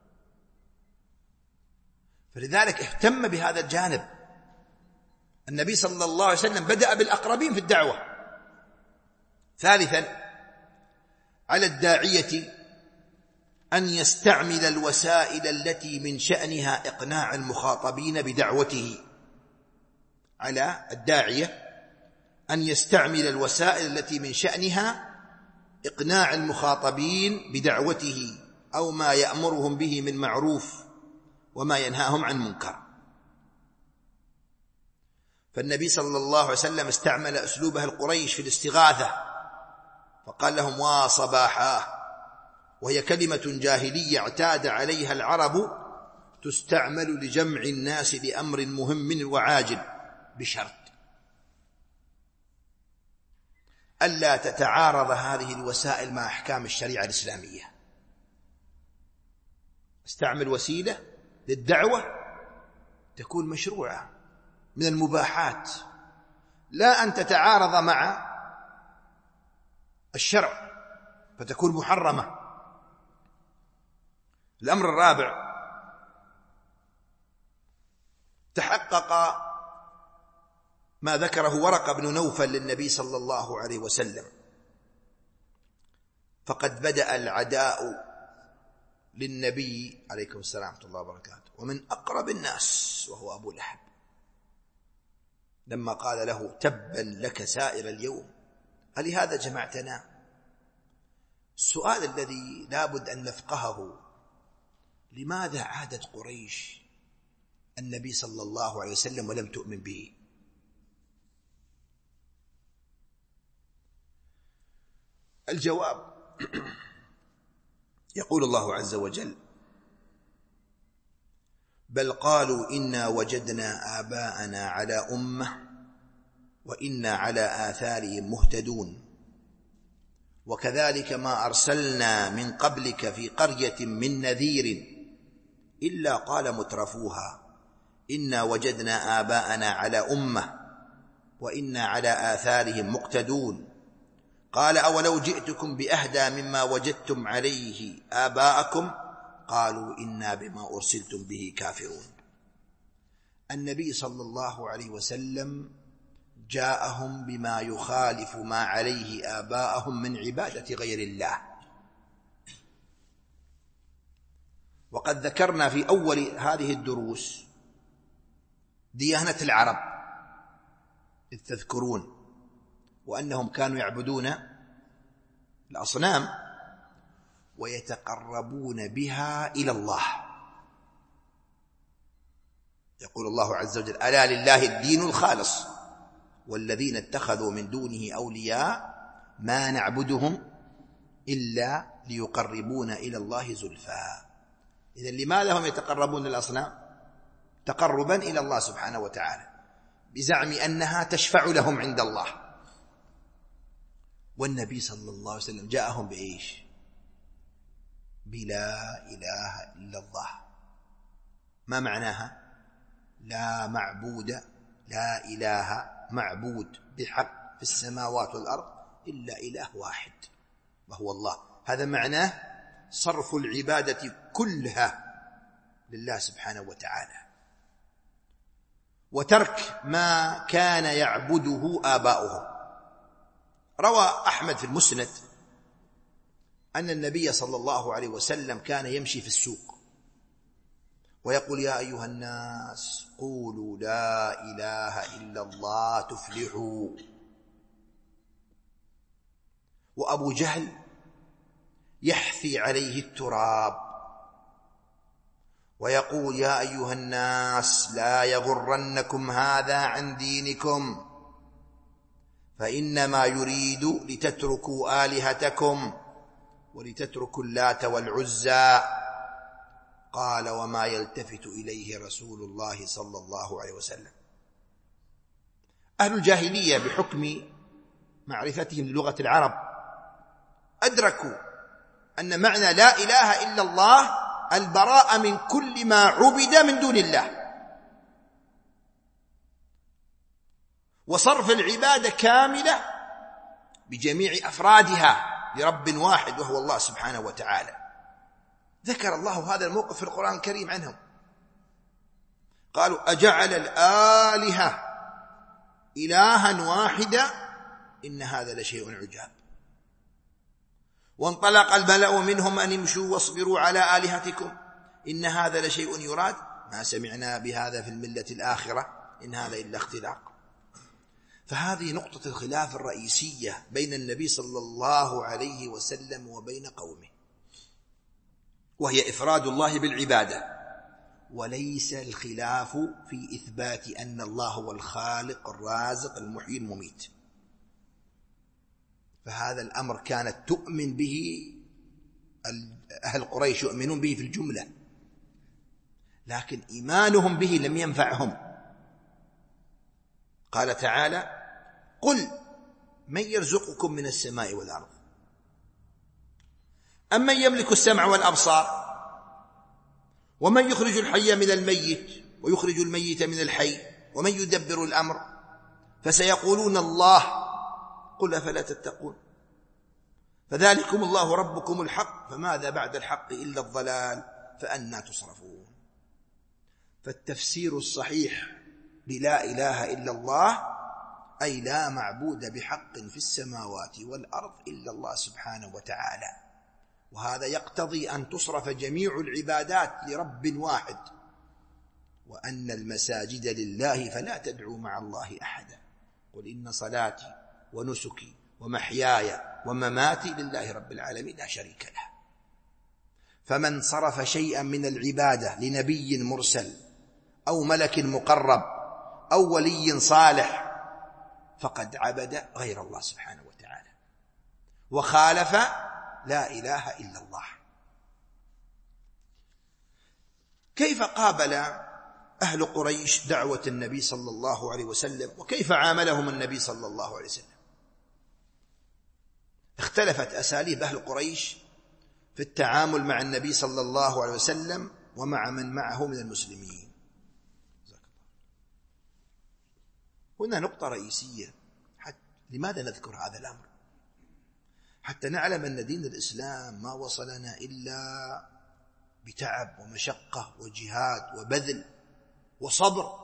فلذلك اهتم بهذا الجانب. النبي صلى الله عليه وسلم بدأ بالأقربين في الدعوة. ثالثا، على الداعية أن يستعمل الوسائل التي من شأنها إقناع المخاطبين بدعوته. على الداعية أن يستعمل الوسائل التي من شأنها إقناع المخاطبين بدعوته أو ما يأمرهم به من معروف وما ينهاهم عن منكر. فالنبي صلى الله عليه وسلم استعمل أسلوبه القريش في الاستغاثة، فقال لهم: وصباحا، وهي كلمة جاهلية اعتاد عليها العرب، تستعمل لجمع الناس لأمر مهم وعاجل، بشرط ألا تتعارض هذه الوسائل مع أحكام الشريعة الإسلامية. استعمل وسيلة للدعوة تكون مشروعة من المباحات، لا أن تتعارض مع الشرع فتكون محرمة. الأمر الرابع، تحقق ما ذكره ورقة بن نوفل للنبي صلى الله عليه وسلم، فقد بدأ العداء للنبي عليكم السلام ورحمة الله وبركاته، ومن أقرب الناس، وهو أبو لهب، لما قال له تبا لك سائر اليوم ألهذا جمعتنا؟ السؤال الذي لابد أن نفقهه: لماذا عادت قريش النبي صلى الله عليه وسلم ولم تؤمن به؟ الجواب: يقول الله عز وجل: بل قالوا إنا وجدنا آباءنا على أمة وإنا على آثارهم مهتدون وكذلك ما أرسلنا من قبلك في قرية من نذير إلا قال مترفوها إنا وجدنا آباءنا على أمة وإنا على آثارهم مقتدون قال أولو جئتكم بأهدى مما وجدتم عليه آباءكم قالوا إنا بما أرسلتم به كافرون. النبي صلى الله عليه وسلم جاءهم بما يخالف ما عليه آباءهم من عبادة غير الله. وقد ذكرنا في أول هذه الدروس ديانة العرب، إذ تذكرون، وأنهم كانوا يعبدون الأصنام ويتقربون بها إلى الله. يقول الله عز وجل: ألا لله الدين الخالص والذين اتخذوا من دونه أولياء ما نعبدهم إلا ليقربون إلى الله زلفى. إذن لماذا هم يتقربون للأصنام؟ تقربا إلى الله سبحانه وتعالى بزعم أنها تشفع لهم عند الله. والنبي صلى الله عليه وسلم جاءهم بإيش؟ بلا إله إلا الله. ما معناها؟ لا معبود، لا إله معبود بحق في السماوات والأرض إلا إله واحد وهو الله. هذا معناه صرف العبادة كلها لله سبحانه وتعالى، وترك ما كان يعبده آباؤهم. روى أحمد في المسند أن النبي صلى الله عليه وسلم كان يمشي في السوق ويقول: يا أيها الناس قولوا لا إله إلا الله تفلحوا. وأبو جهل يحثي عليه التراب ويقول: يا أيها الناس لا يغرنكم هذا عن دينكم فإنما يريد لتتركوا آلهتكم ولتتركوا اللات والعزى. قال: وما يلتفت إليه رسول الله صلى الله عليه وسلم. أهل الجاهلية بحكم معرفتهم للغة العرب أدركوا أن معنى لا إله إلا الله البراءة من كل ما عبد من دون الله، وصرف العبادة كاملة بجميع أفرادها لرب واحد وهو الله سبحانه وتعالى. ذكر الله هذا الموقف في القرآن الكريم عنهم. قالوا: أجعل الآلهة إلها واحدا إن هذا لشيء عجاب. وانطلق الملأ منهم أن امشوا واصبروا على آلهتكم إن هذا لشيء يراد ما سمعنا بهذا في الملة الآخرة إن هذا إلا اختلاق. فهذه نقطة الخلاف الرئيسية بين النبي صلى الله عليه وسلم وبين قومه، وهي إفراد الله بالعبادة، وليس الخلاف في إثبات أن الله هو الخالق الرازق المحيي المميت. فهذا الأمر كانت تؤمن به أهل قريش، يؤمنون به في الجملة، لكن إيمانهم به لم ينفعهم. قال تعالى: قل من يرزقكم من السماء والأرض أمن يملك السمع والأبصار ومن يخرج الحي من الميت ويخرج الميت من الحي ومن يدبر الأمر فسيقولون الله قل أفلا تتقون فذلكم الله ربكم الحق فماذا بعد الحق إلا الضلال فأنى تصرفون. فالتفسير الصحيح بلا إله إلا الله أي لا معبود بحق في السماوات والأرض إلا الله سبحانه وتعالى، وهذا يقتضي أن تصرف جميع العبادات لرب واحد، وأن المساجد لله فلا تدعوا مع الله أحدا، قل إن صلاتي ونسكي ومحياي ومماتي لله رب العالمين لا شريك له. فمن صرف شيئا من العبادة لنبي مرسل أو ملك مقرب أو ولي صالح فقد عبد غير الله سبحانه وتعالى وخالف لا إله إلا الله. كيف قابل أهل قريش دعوة النبي صلى الله عليه وسلم وكيف عاملهم النبي صلى الله عليه وسلم؟ اختلفت أساليب أهل قريش في التعامل مع النبي صلى الله عليه وسلم ومع من معه من المسلمين. هنا نقطة رئيسية. حتى لماذا نذكر هذا الأمر؟ حتى نعلم أن دين الإسلام ما وصلنا إلا بتعب ومشقة وجهاد وبذل وصبر،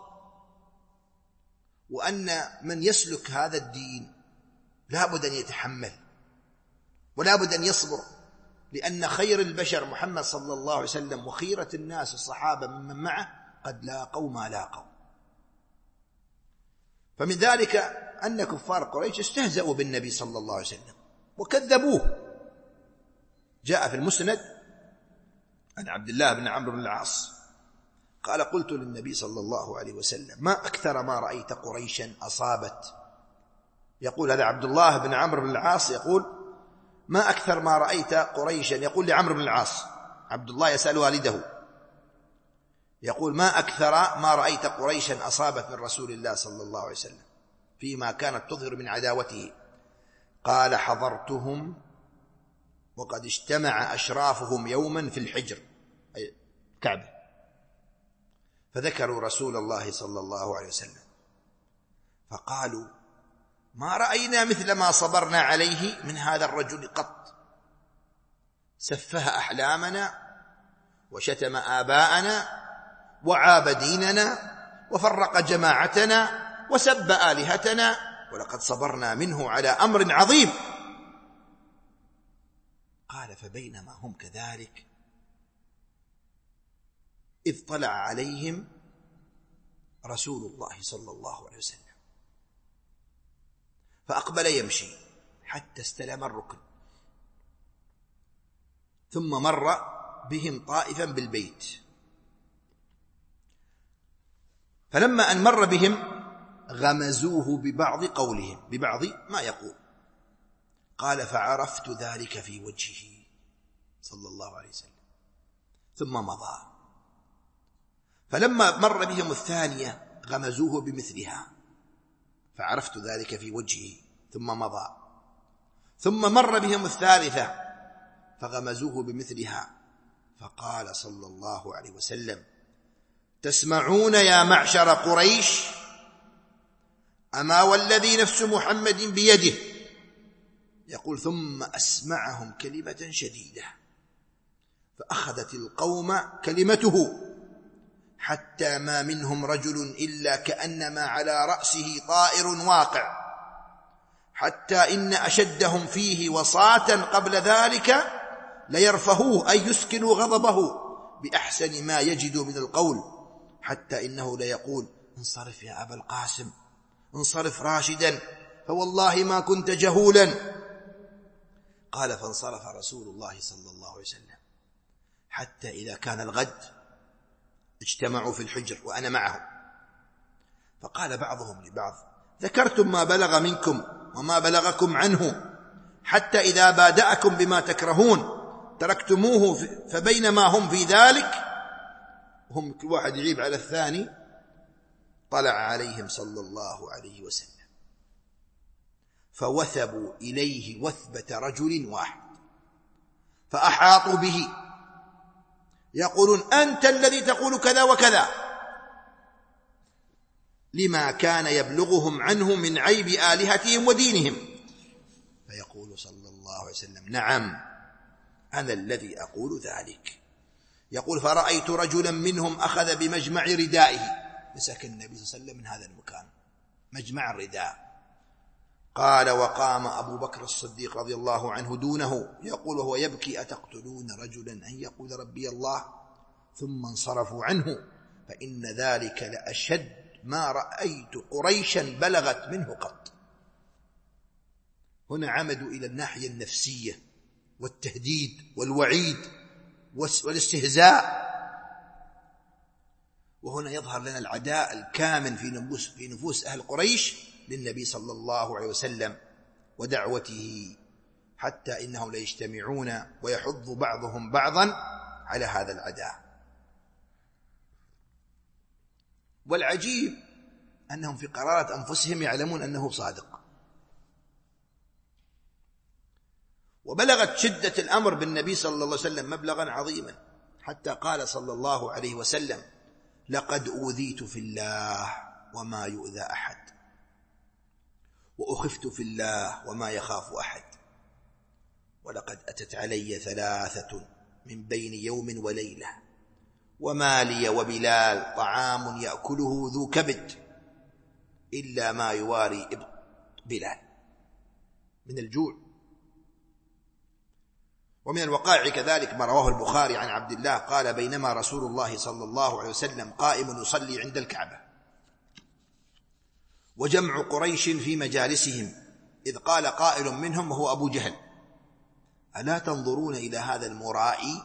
وأن من يسلك هذا الدين لا بد أن يتحمل ولا بد أن يصبر، لأن خير البشر محمد صلى الله عليه وسلم وخيرة الناس الصحابة ممن معه قد لاقوا ما لاقوا. فمن ذلك أن كفار قريش استهزأوا بالنبي صلى الله عليه وسلم وكذبوه. جاء في المسند عن عبد الله بن عمرو بن العاص قال قلت للنبي صلى الله عليه وسلم ما أكثر ما رأيت قريشا أصابت. يقول هذا عبد الله بن عمرو بن العاص يقول ما أكثر ما رأيت قريشا، يقول لعمرو بن العاص، عبد الله يسأل والده يقول ما أكثر ما رأيت قريشا أصابت من رسول الله صلى الله عليه وسلم فيما كانت تظهر من عداوته. قال حضرتهم وقد اجتمع أشرافهم يوما في الحجر أي الكعبة، فذكروا رسول الله صلى الله عليه وسلم فقالوا ما رأينا مثل ما صبرنا عليه من هذا الرجل قط، سفه أحلامنا وشتم آباءنا وعاب ديننا وفرق جماعتنا وسب آلهتنا، ولقد صبرنا منه على أمر عظيم. قال فبينما هم كذلك إذ طلع عليهم رسول الله صلى الله عليه وسلم فأقبل يمشي حتى استلم الركن، ثم مر بهم طائفا بالبيت، فلما أن مر بهم غمزوه ببعض قولهم ببعض ما يقول. قال فعرفت ذلك في وجهه صلى الله عليه وسلم ثم مضى. فلما مر بهم الثانية غمزوه بمثلها فعرفت ذلك في وجهه ثم مضى. ثم مر بهم الثالثة فغمزوه بمثلها فقال صلى الله عليه وسلم تسمعون يا معشر قريش أما والذي نفس محمد بيده، يقول ثم أسمعهم كلمة شديدة فأخذت القوم كلمته حتى ما منهم رجل إلا كأنما على رأسه طائر واقع، حتى إن أشدهم فيه وصاة قبل ذلك ليرفهوه أي يسكنوا غضبه بأحسن ما يجدوا من القول، حتى إنه ليقول انصرف يا أبا القاسم انصرف راشدا فوالله ما كنت جهولا. قال فانصرف رسول الله صلى الله عليه وسلم حتى إذا كان الغد اجتمعوا في الحجر وأنا معهم، فقال بعضهم لبعض ذكرتم ما بلغ منكم وما بلغكم عنه حتى إذا بادأكم بما تكرهون تركتموه، فبينما هم في ذلك هم كل واحد يعيب على الثاني طلع عليهم صلى الله عليه وسلم فوثبوا إليه وثبة رجل واحد فأحاطوا به يقولون أنت الذي تقول كذا وكذا، لما كان يبلغهم عنه من عيب آلهتهم ودينهم، فيقول صلى الله عليه وسلم نعم أنا الذي أقول ذلك. يقول فرأيت رجلا منهم أخذ بمجمع ردائه، مسك النبي صلى الله عليه وسلم من هذا المكان مجمع الرداء قال: وقام أبو بكر الصديق رضي الله عنه دونه يقول وهو يبكي: أتقتلون رجلا أن يقول ربي الله؟ ثم انصرفوا عنه، فإن ذلك لأشد ما رأيت قريشا بلغت منه قط. هنا عمدوا إلى الناحية النفسية والتهديد والوعيد والاستهزاء، وهنا يظهر لنا العداء الكامن في نفوس في نفوس أهل قريش للنبي صلى الله عليه وسلم ودعوته، حتى إنهم ليجتمعون ويحض بعضهم بعضا على هذا العداء. والعجيب أنهم في قرارات أنفسهم يعلمون أنه صادق. وبلغت شدة الأمر بالنبي صلى الله عليه وسلم مبلغا عظيما، حتى قال صلى الله عليه وسلم: لقد أوذيت في الله وما يؤذى أحد، وأخفت في الله وما يخاف أحد، ولقد أتت علي ثلاثة من بين يوم وليلة، وما لي وبلال طعام يأكله ذو كبد إلا ما يواري إبط بلال من الجوع. ومن الوقائع كذلك ما رواه البخاري عن عبد الله قال: بينما رسول الله صلى الله عليه وسلم قائم يصلي عند الكعبة وجمع قريش في مجالسهم، إذ قال قائل منهم وهو أبو جهل: ألا تنظرون إلى هذا المرائي؟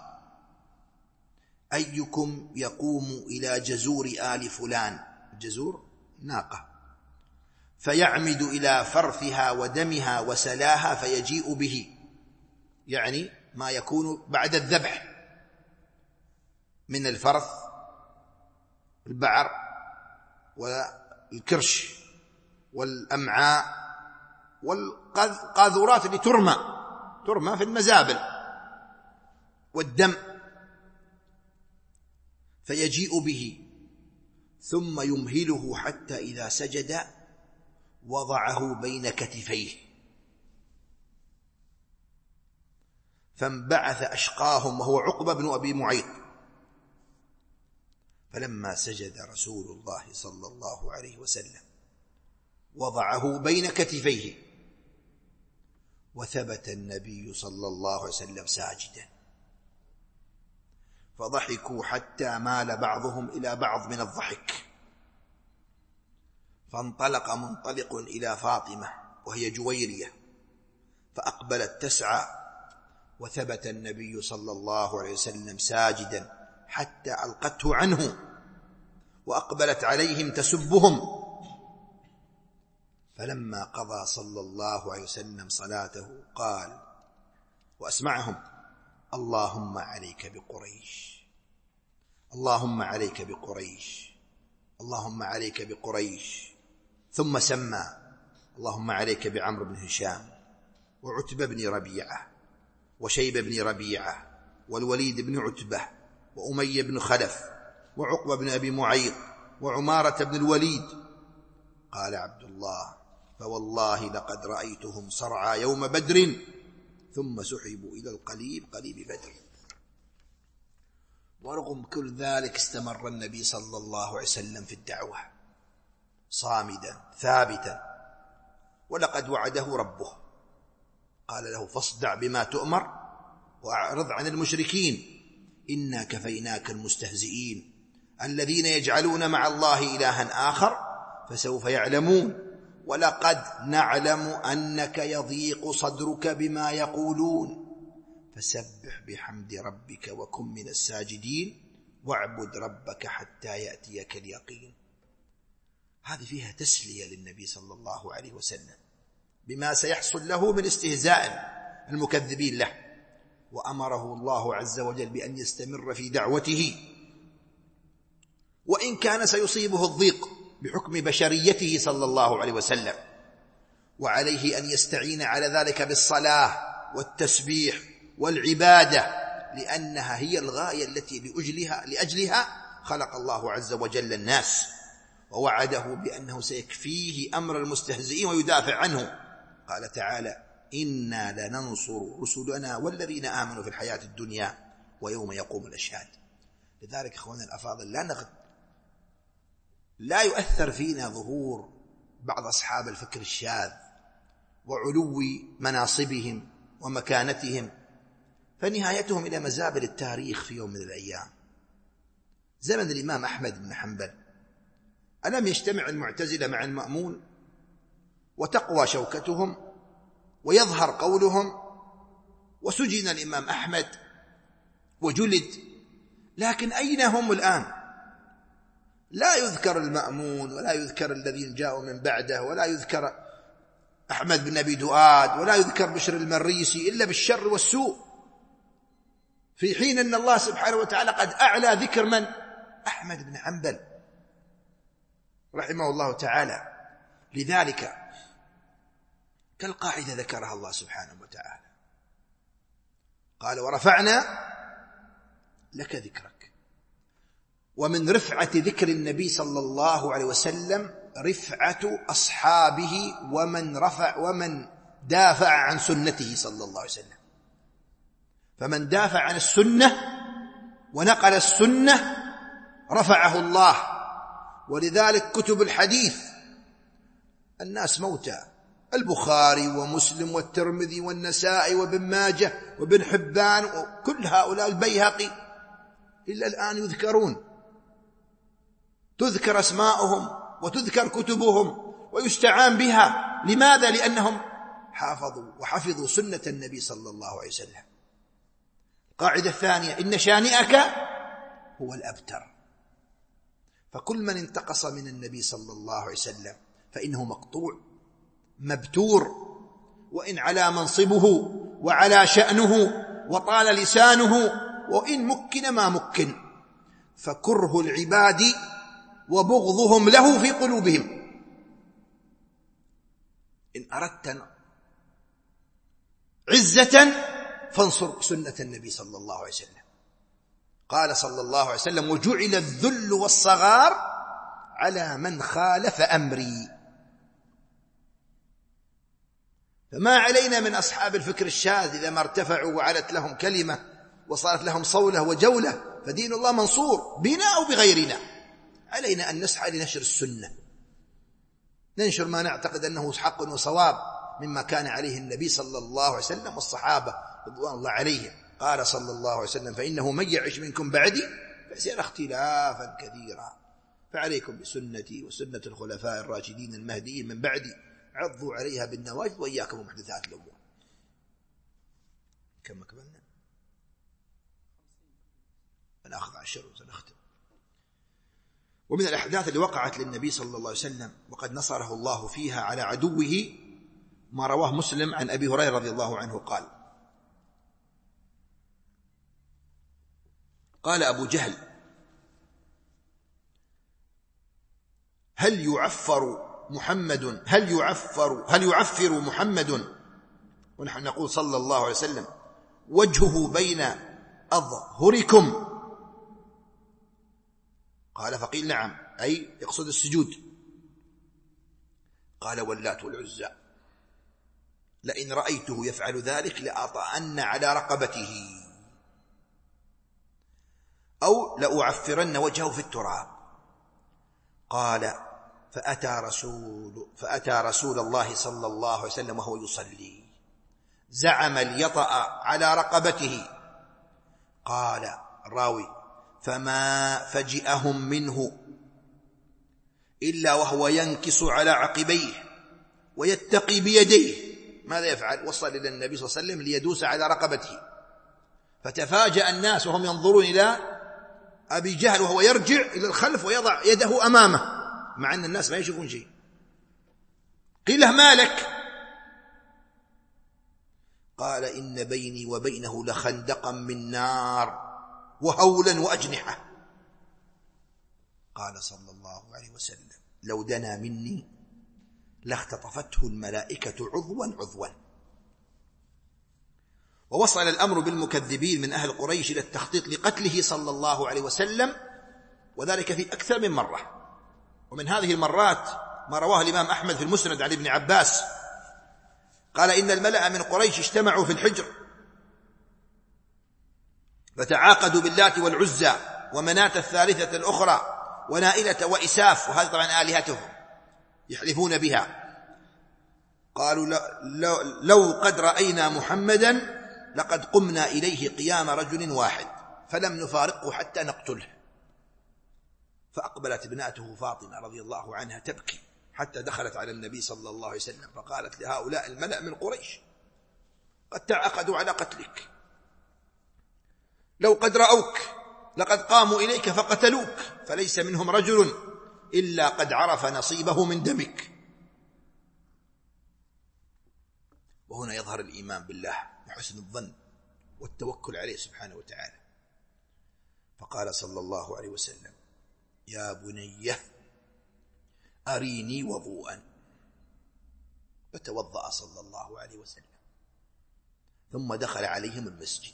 أيكم يقوم إلى جزور آل فلان، الجزور ناقة، فيعمد إلى فرثها ودمها وسلاها فيجيء به، يعني ما يكون بعد الذبح من الفرث البعر والكرش والأمعاء والقاذورات اللي ترمى ترمى في المزابل والدم، فيجيء به ثم يمهله حتى إذا سجد وضعه بين كتفيه، فانبعث أشقاهم وهو عقبة بن أبي معيط، فلما سجد رسول الله صلى الله عليه وسلم وضعه بين كتفيه، وثبت النبي صلى الله عليه وسلم ساجدا، فضحكوا حتى مال بعضهم إلى بعض من الضحك، فانطلق منطلق إلى فاطمة وهي جويرية، فأقبلت تسعى، وثبت النبي صلى الله عليه وسلم ساجدا حتى ألقته عنه، وأقبلت عليهم تسبهم، فلما قضى صلى الله عليه وسلم صلاته قال وأسمعهم: اللهم عليك بقريش، اللهم عليك بقريش، اللهم عليك بقريش، ثم سمى: اللهم عليك بعمرو بن هشام، وعتبة بن ربيعة، وشيبة بن ربيعة، والوليد بن عتبة، وأمية بن خلف، وعقبة بن أبي معيط، وعمارة بن الوليد. قال عبد الله: فوالله لقد رأيتهم صرعى يوم بدر، ثم سحبوا إلى القليب قليب بدر. ورغم كل ذلك استمر النبي صلى الله عليه وسلم في الدعوة صامدا ثابتا، ولقد وعده ربه، قال له: فاصدع بما تؤمر وأعرض عن المشركين، إنا كفيناك المستهزئين الذين يجعلون مع الله إلها آخر فسوف يعلمون، ولقد نعلم أنك يضيق صدرك بما يقولون، فسبح بحمد ربك وكن من الساجدين واعبد ربك حتى يأتيك اليقين. هذه فيها تسلية للنبي صلى الله عليه وسلم بما سيحصل له من استهزاء المكذبين له، وأمره الله عز وجل بأن يستمر في دعوته، وإن كان سيصيبه الضيق بحكم بشريته صلى الله عليه وسلم، وعليه أن يستعين على ذلك بالصلاة والتسبيح والعبادة، لأنها هي الغاية التي لأجلها, لأجلها خلق الله عز وجل الناس، ووعده بأنه سيكفيه أمر المستهزئين ويدافع عنه. قال تعالى: إنا لننصر رسلنا والذين آمنوا في الحياة الدنيا ويوم يقوم الأشهاد. لذلك أخوانا الأفاضل لا نغد لا يؤثر فينا ظهور بعض أصحاب الفكر الشاذ وعلو مناصبهم ومكانتهم، فنهايتهم إلى مزابل التاريخ في يوم من الأيام. زمن الإمام أحمد بن حنبل ألم يجتمع المعتزلة مع المأمون وتقوى شوكتهم ويظهر قولهم، وسجن الإمام أحمد وجلد، لكن أين هم الآن؟ لا يذكر المأمون ولا يذكر الذين جاءوا من بعده ولا يذكر أحمد بن أبي دؤاد ولا يذكر بشر المريسي إلا بالشر والسوء، في حين أن الله سبحانه وتعالى قد أعلى ذكر من؟ أحمد بن حنبل رحمه الله تعالى. لذلك كالقاعدة ذكرها الله سبحانه وتعالى، قال ورفعنا لك ذكرك. ومن رفعة ذكر النبي صلى الله عليه وسلم رفعة أصحابه ومن رفع ومن دافع عن سنته صلى الله عليه وسلم. فمن دافع عن السنة ونقل السنة رفعه الله. ولذلك كتب الحديث الناس موتى، البخاري ومسلم والترمذي والنسائي وابن ماجه وابن حبان وكل هؤلاء البيهقي إلا الآن يذكرون، تذكر أسماؤهم وتذكر كتبهم ويستعان بها. لماذا؟ لأنهم حافظوا وحفظوا سنة النبي صلى الله عليه وسلم. القاعدة الثانية إن شانئك هو الأبتر. فكل من انتقص من النبي صلى الله عليه وسلم فإنه مقطوع مبتور، وإن على منصبه وعلى شأنه وطال لسانه وإن مكن ما مكن، فكره العباد وبغضهم له في قلوبهم. إن أردت عزة فانصر سنة النبي صلى الله عليه وسلم. قال صلى الله عليه وسلم وجعل الذل والصغار على من خالف أمري. فما علينا من أصحاب الفكر الشاذ إذا ما ارتفعوا وعلت لهم كلمة وصارت لهم صولة وجولة، فدين الله منصور بنا أو بغيرنا. علينا أن نسعى لنشر السنة، ننشر ما نعتقد أنه حق وصواب مما كان عليه النبي صلى الله عليه وسلم والصحابة رضوان الله عليهم. قال صلى الله عليه وسلم فإنه من يعش منكم بعدي فسيرى اختلافا كثيرا، فعليكم بسنتي وسنة الخلفاء الراشدين المهديين من بعدي عضوا عليها بالنواجذ وإياكم ومحدثات الأمور. كم كملنا؟ نأخذ عشر وسنختم. ومن الأحداث اللي وقعت للنبي صلى الله عليه وسلم وقد نصره الله فيها على عدوه ما رواه مسلم عن أبي هريرة رضي الله عنه قال قال أبو جهل هل يعفر محمد هل يعفر هل يعفر محمد ونحن نقول صلى الله عليه وسلم وجهه بين أظهركم؟ قال فقيل نعم، أي يقصد السجود. قال واللات والعزى لئن رأيته يفعل ذلك لأطأن على رقبته أو لأعفرن وجهه في التراب. قال فأتى رسول, فأتى رسول الله صلى الله عليه وسلم وهو يصلي زعم ليطأ على رقبته. قال الراوي فما فجئهم منه إلا وهو ينكس على عقبيه ويتقي بيديه. ماذا يفعل؟ وصل إلى النبي صلى الله عليه وسلم ليدوس على رقبته، فتفاجأ الناس وهم ينظرون إلى أبي جهل وهو يرجع إلى الخلف ويضع يده أمامه مع أن الناس ما يشوفون شيء. قيل له ما لك؟ قال إن بيني وبينه لخندقا من نار وهولا وأجنحة. قال صلى الله عليه وسلم لو دنا مني لاختطفته الملائكة عضوا عضوا. ووصل الأمر بالمكذبين من أهل قريش إلى التخطيط لقتله صلى الله عليه وسلم، وذلك في أكثر من مرة. ومن هذه المرات ما رواه الإمام أحمد في المسند عن ابن عباس قال إن الملأ من قريش اجتمعوا في الحجر فتعاقدوا باللات والعزى ومناة الثالثة الأخرى ونائلة وإساف، وهذا طبعا آلهتهم يحلفون بها. قالوا لو, لو قد رأينا محمدا لقد قمنا إليه قيام رجل واحد فلم نفارقه حتى نقتله. فأقبلت ابنته فاطمة رضي الله عنها تبكي حتى دخلت على النبي صلى الله عليه وسلم فقالت لهؤلاء الملأ من قريش قد تعاقدوا على قتلك، لو قد رأوك لقد قاموا إليك فقتلوك، فليس منهم رجل إلا قد عرف نصيبه من دمك. وهنا يظهر الإيمان بالله وحسن الظن والتوكل عليه سبحانه وتعالى. فقال صلى الله عليه وسلم: يا بني أريني وضوءا. فتوضأ صلى الله عليه وسلم ثم دخل عليهم المسجد،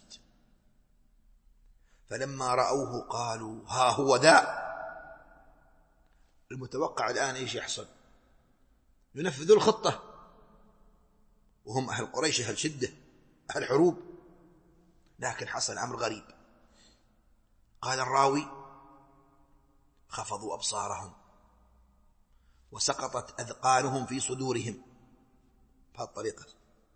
فلما رأوه قالوا: ها هو ذا. المتوقع الآن إيش يحصل؟ ينفذوا الخطة، وهم أهل قريش أهل شدة أهل حروب. لكن حصل أمر غريب. قال الراوي: خفضوا أبصارهم وسقطت أذقانهم في صدورهم بهذه الطريقة،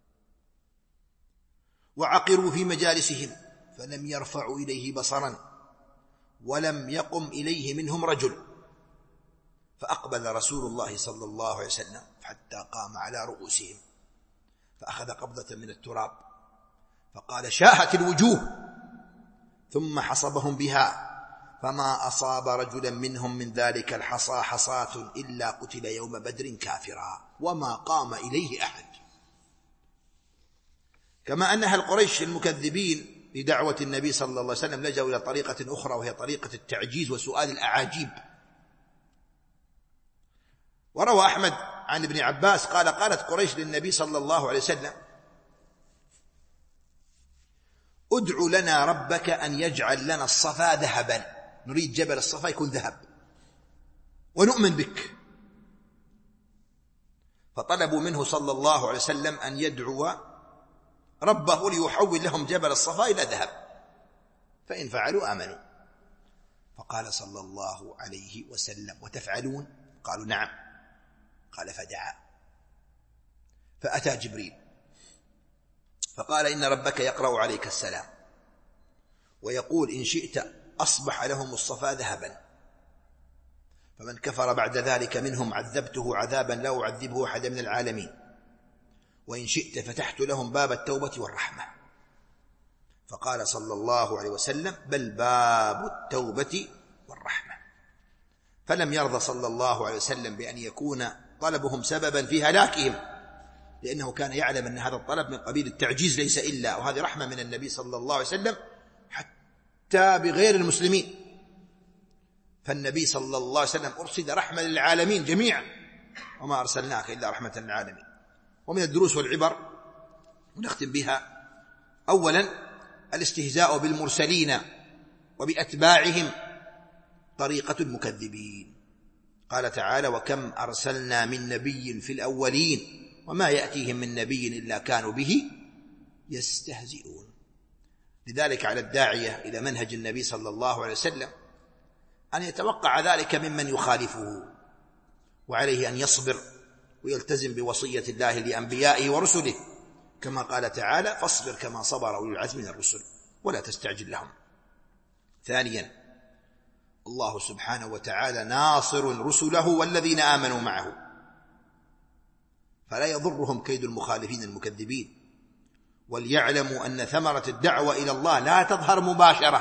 وعقروا في مجالسهم فلم يرفعوا إليه بصرا ولم يقم إليه منهم رجل. فأقبل رسول الله صلى الله عليه وسلم حتى قام على رؤوسهم فأخذ قبضة من التراب فقال: شاهت الوجوه، ثم حصبهم بها فما أصاب رجلا منهم من ذلك الحصى حصاة إلا قتل يوم بدر كافرا وما قام إليه أحد. كما أن أهل قريش المكذبين لدعوة النبي صلى الله عليه وسلم لجأوا إلى طريقة أخرى، وهي طريقة التعجيز وسؤال الأعاجيب. وروى أحمد عن ابن عباس قال: قالت قريش للنبي صلى الله عليه وسلم: ادع لنا ربك أن يجعل لنا الصفا ذهبا، نريد جبل الصفا يكون ذهب ونؤمن بك. فطلبوا منه صلى الله عليه وسلم أن يدعو ربه ليحول لهم جبل الصفا إلى ذهب، فإن فعلوا آمنوا. فقال صلى الله عليه وسلم: وتفعلون؟ قالوا: نعم. قال: فدعا. فأتى جبريل فقال: إن ربك يقرأ عليك السلام ويقول: إن شئت أصبح لهم الصفا ذهبا، فمن كفر بعد ذلك منهم عذبته عذابا لا أعذبه أحد من العالمين، وإن شئت فتحت لهم باب التوبة والرحمة. فقال صلى الله عليه وسلم: بل باب التوبة والرحمة. فلم يرضى صلى الله عليه وسلم بأن يكون طلبهم سببا في هلاكهم، لأنه كان يعلم أن هذا الطلب من قبيل التعجيز ليس إلا، وهذه رحمة من النبي صلى الله عليه وسلم حتى بغير المسلمين. فالنبي صلى الله عليه وسلم أرسل رحمة للعالمين جميعا، وما أرسلناك إلا رحمة للعالمين. ومن الدروس والعبر ونختم بها: أولا الاستهزاء بالمرسلين وبأتباعهم طريقة المكذبين. قال تعالى: وكم أرسلنا من نبي في الأولين وما يأتيهم من نبي إلا كانوا به يستهزئون. لذلك على الداعية إلى منهج النبي صلى الله عليه وسلم أن يتوقع ذلك ممن يخالفه، وعليه أن يصبر ويلتزم بوصية الله لأنبيائه ورسله، كما قال تعالى: فاصبر كما صبر أولو العزم من الرسل ولا تستعجل لهم. ثانيا الله سبحانه وتعالى ناصر رسله والذين آمنوا معه، فلا يضرهم كيد المخالفين المكذبين. وليعلموا أن ثمرة الدعوة إلى الله لا تظهر مباشرة،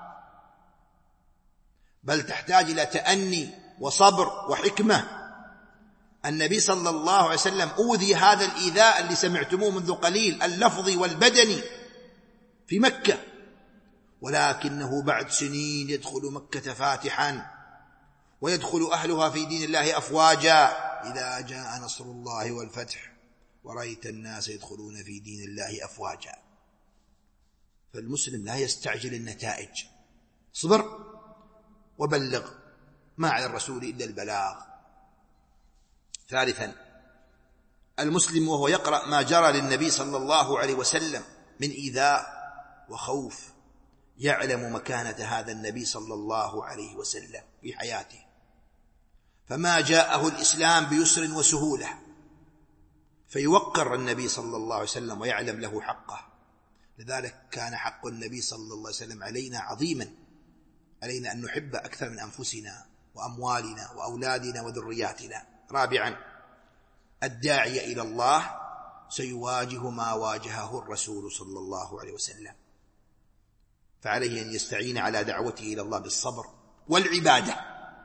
بل تحتاج إلى تأني وصبر وحكمة. النبي صلى الله عليه وسلم أوذي هذا الإيذاء اللي سمعتموه منذ قليل، اللفظي والبدني، في مكة، ولكنه بعد سنين يدخل مكة فاتحا ويدخل أهلها في دين الله أفواجا إذا جاء نصر الله والفتح ورأيت الناس يدخلون في دين الله أفواجا. فالمسلم لا يستعجل النتائج، صبر وبلغ، ما على الرسول إلا البلاغ. ثالثا المسلم وهو يقرأ ما جرى للنبي صلى الله عليه وسلم من إيذاء وخوف يعلم مكانة هذا النبي صلى الله عليه وسلم في حياته، فما جاءه الإسلام بيسر وسهولة، فيوقر النبي صلى الله عليه وسلم ويعلم له حقه. لذلك كان حق النبي صلى الله عليه وسلم علينا عظيما، علينا أن نحب أكثر من أنفسنا وأموالنا وأولادنا وذرياتنا. رابعا، الداعي إلى الله سيواجه ما واجهه الرسول صلى الله عليه وسلم، فعليه أن يستعين على دعوته إلى الله بالصبر والعبادة،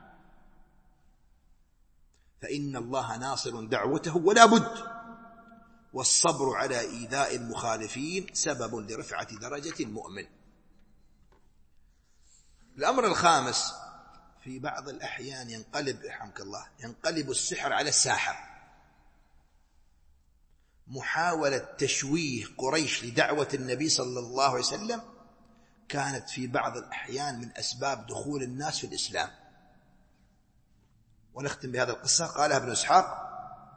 فإن الله ناصر دعوته ولا بد. والصبر على إيذاء المخالفين سبب لرفعة درجة المؤمن. الأمر الخامس، في بعض الأحيان ينقلب رحمك الله ينقلب السحر على الساحر. محاولة تشويه قريش لدعوة النبي صلى الله عليه وسلم كانت في بعض الأحيان من أسباب دخول الناس في الإسلام. ونختم بهذا القصة. قالها ابن إسحاق: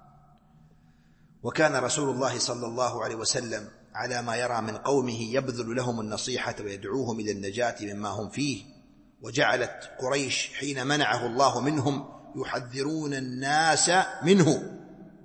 وكان رسول الله صلى الله عليه وسلم على ما يرى من قومه يبذل لهم النصيحة ويدعوهم إلى النجاة مما هم فيه، وجعلت قريش حين منعه الله منهم يحذرون الناس منه.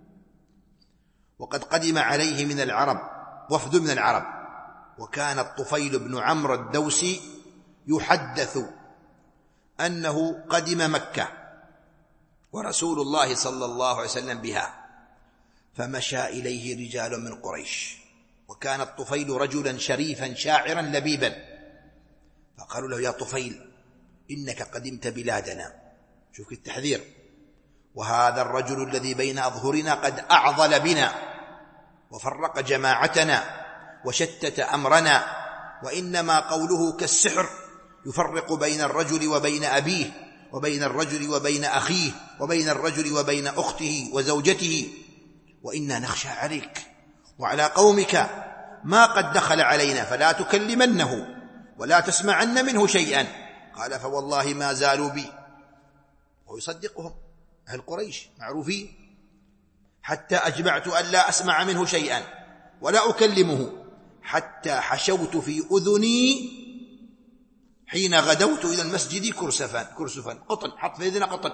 وقد قدم عليه من العرب وفد من العرب، وكان الطفيل بن عمرو الدوسي يحدث أنه قدم مكة ورسول الله صلى الله عليه وسلم بها، فمشى إليه رجال من قريش، وكان الطفيل رجلا شريفا شاعرا لبيبا، فقالوا له: يا طفيل، إنك قدمت بلادنا، شوف التحذير، وهذا الرجل الذي بين أظهرنا قد أعضل بنا وفرق جماعتنا وشتت أمرنا، وإنما قوله كالسحر، يفرق بين الرجل وبين أبيه، وبين الرجل وبين أخيه، وبين الرجل وبين أخته وزوجته، وإنا نخشى عليك وعلى قومك ما قد دخل علينا، فلا تكلمنه ولا تسمعن منه شيئا. قال: فوالله ما زالوا بي، ويصدقهم أهل قريش معروفين، حتى أجمعت أن لا أسمع منه شيئا ولا أكلمه، حتى حشوت في أذني حين غدوت إلى المسجد كرسفا كرسفا قطن، حط في أذنه قطن،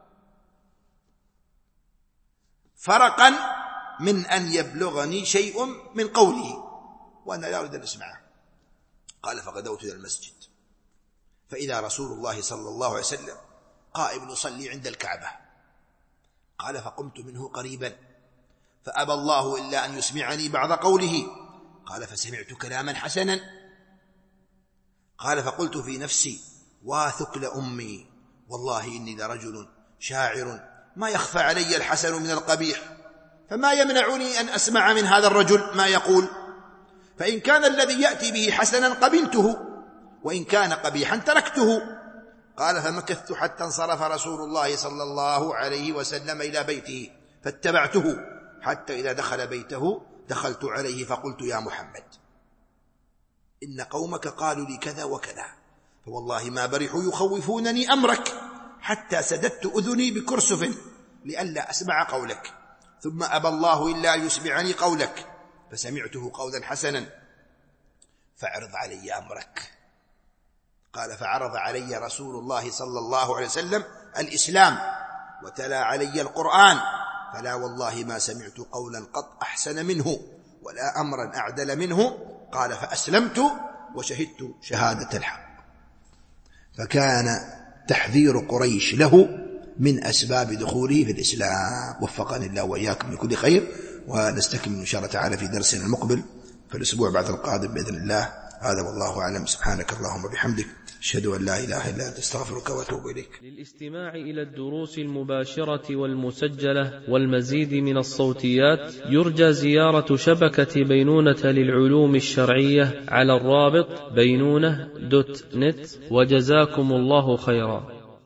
فرقا من أن يبلغني شيء من قوله وأنا لا أريد أن أسمعه. قال: فغدوت إلى المسجد فإذا رسول الله صلى الله عليه وسلم قائم يصلي عند الكعبة. قال: فقمت منه قريبا فأبى الله إلا أن يسمعني بعض قوله. قال: فسمعت كلاما حسنا. قال: فقلت في نفسي: واثكل أمي، والله إني لرجل شاعر ما يخفى علي الحسن من القبيح، فما يمنعني أن أسمع من هذا الرجل ما يقول، فإن كان الذي يأتي به حسنا قبلته، وإن كان قبيحا تركته. قال: فمكثت حتى انصرف رسول الله صلى الله عليه وسلم إلى بيته، فاتبعته حتى إذا دخل بيته دخلت عليه فقلت: يا محمد، إن قومك قالوا لي كذا وكذا، فوالله ما برحوا يخوفونني أمرك، حتى سددت أذني بكرسف لئلا أسمع قولك، ثم أبى الله إلا أن يسمعني قولك، فسمعته قولا حسنا، فاعرض علي أمرك. قال: فعرض علي رسول الله صلى الله عليه وسلم الإسلام وتلا علي القرآن، فلا والله ما سمعت قولا قط أحسن منه ولا أمرا أعدل منه. قال: فأسلمت وشهدت شهادة الحق. فكان تحذير قريش له من أسباب دخوله في الإسلام. وفقني الله وإياكم لكل خير، ونستكمل إن شاء الله تعالى في درسنا المقبل في الأسبوع بعد القادم بإذن الله. هذا والله أعلم. سبحانك اللهم وبحمدك، أشهد أن لا إله إلا أنت، أستغفرك وأتوب إليك. للاستماع إلى الدروس المباشرة والمسجلة والمزيد من الصوتيات يرجى زيارة شبكة بينونة للعلوم الشرعية على الرابط بينونة دوت نت. وجزاكم الله خيرا.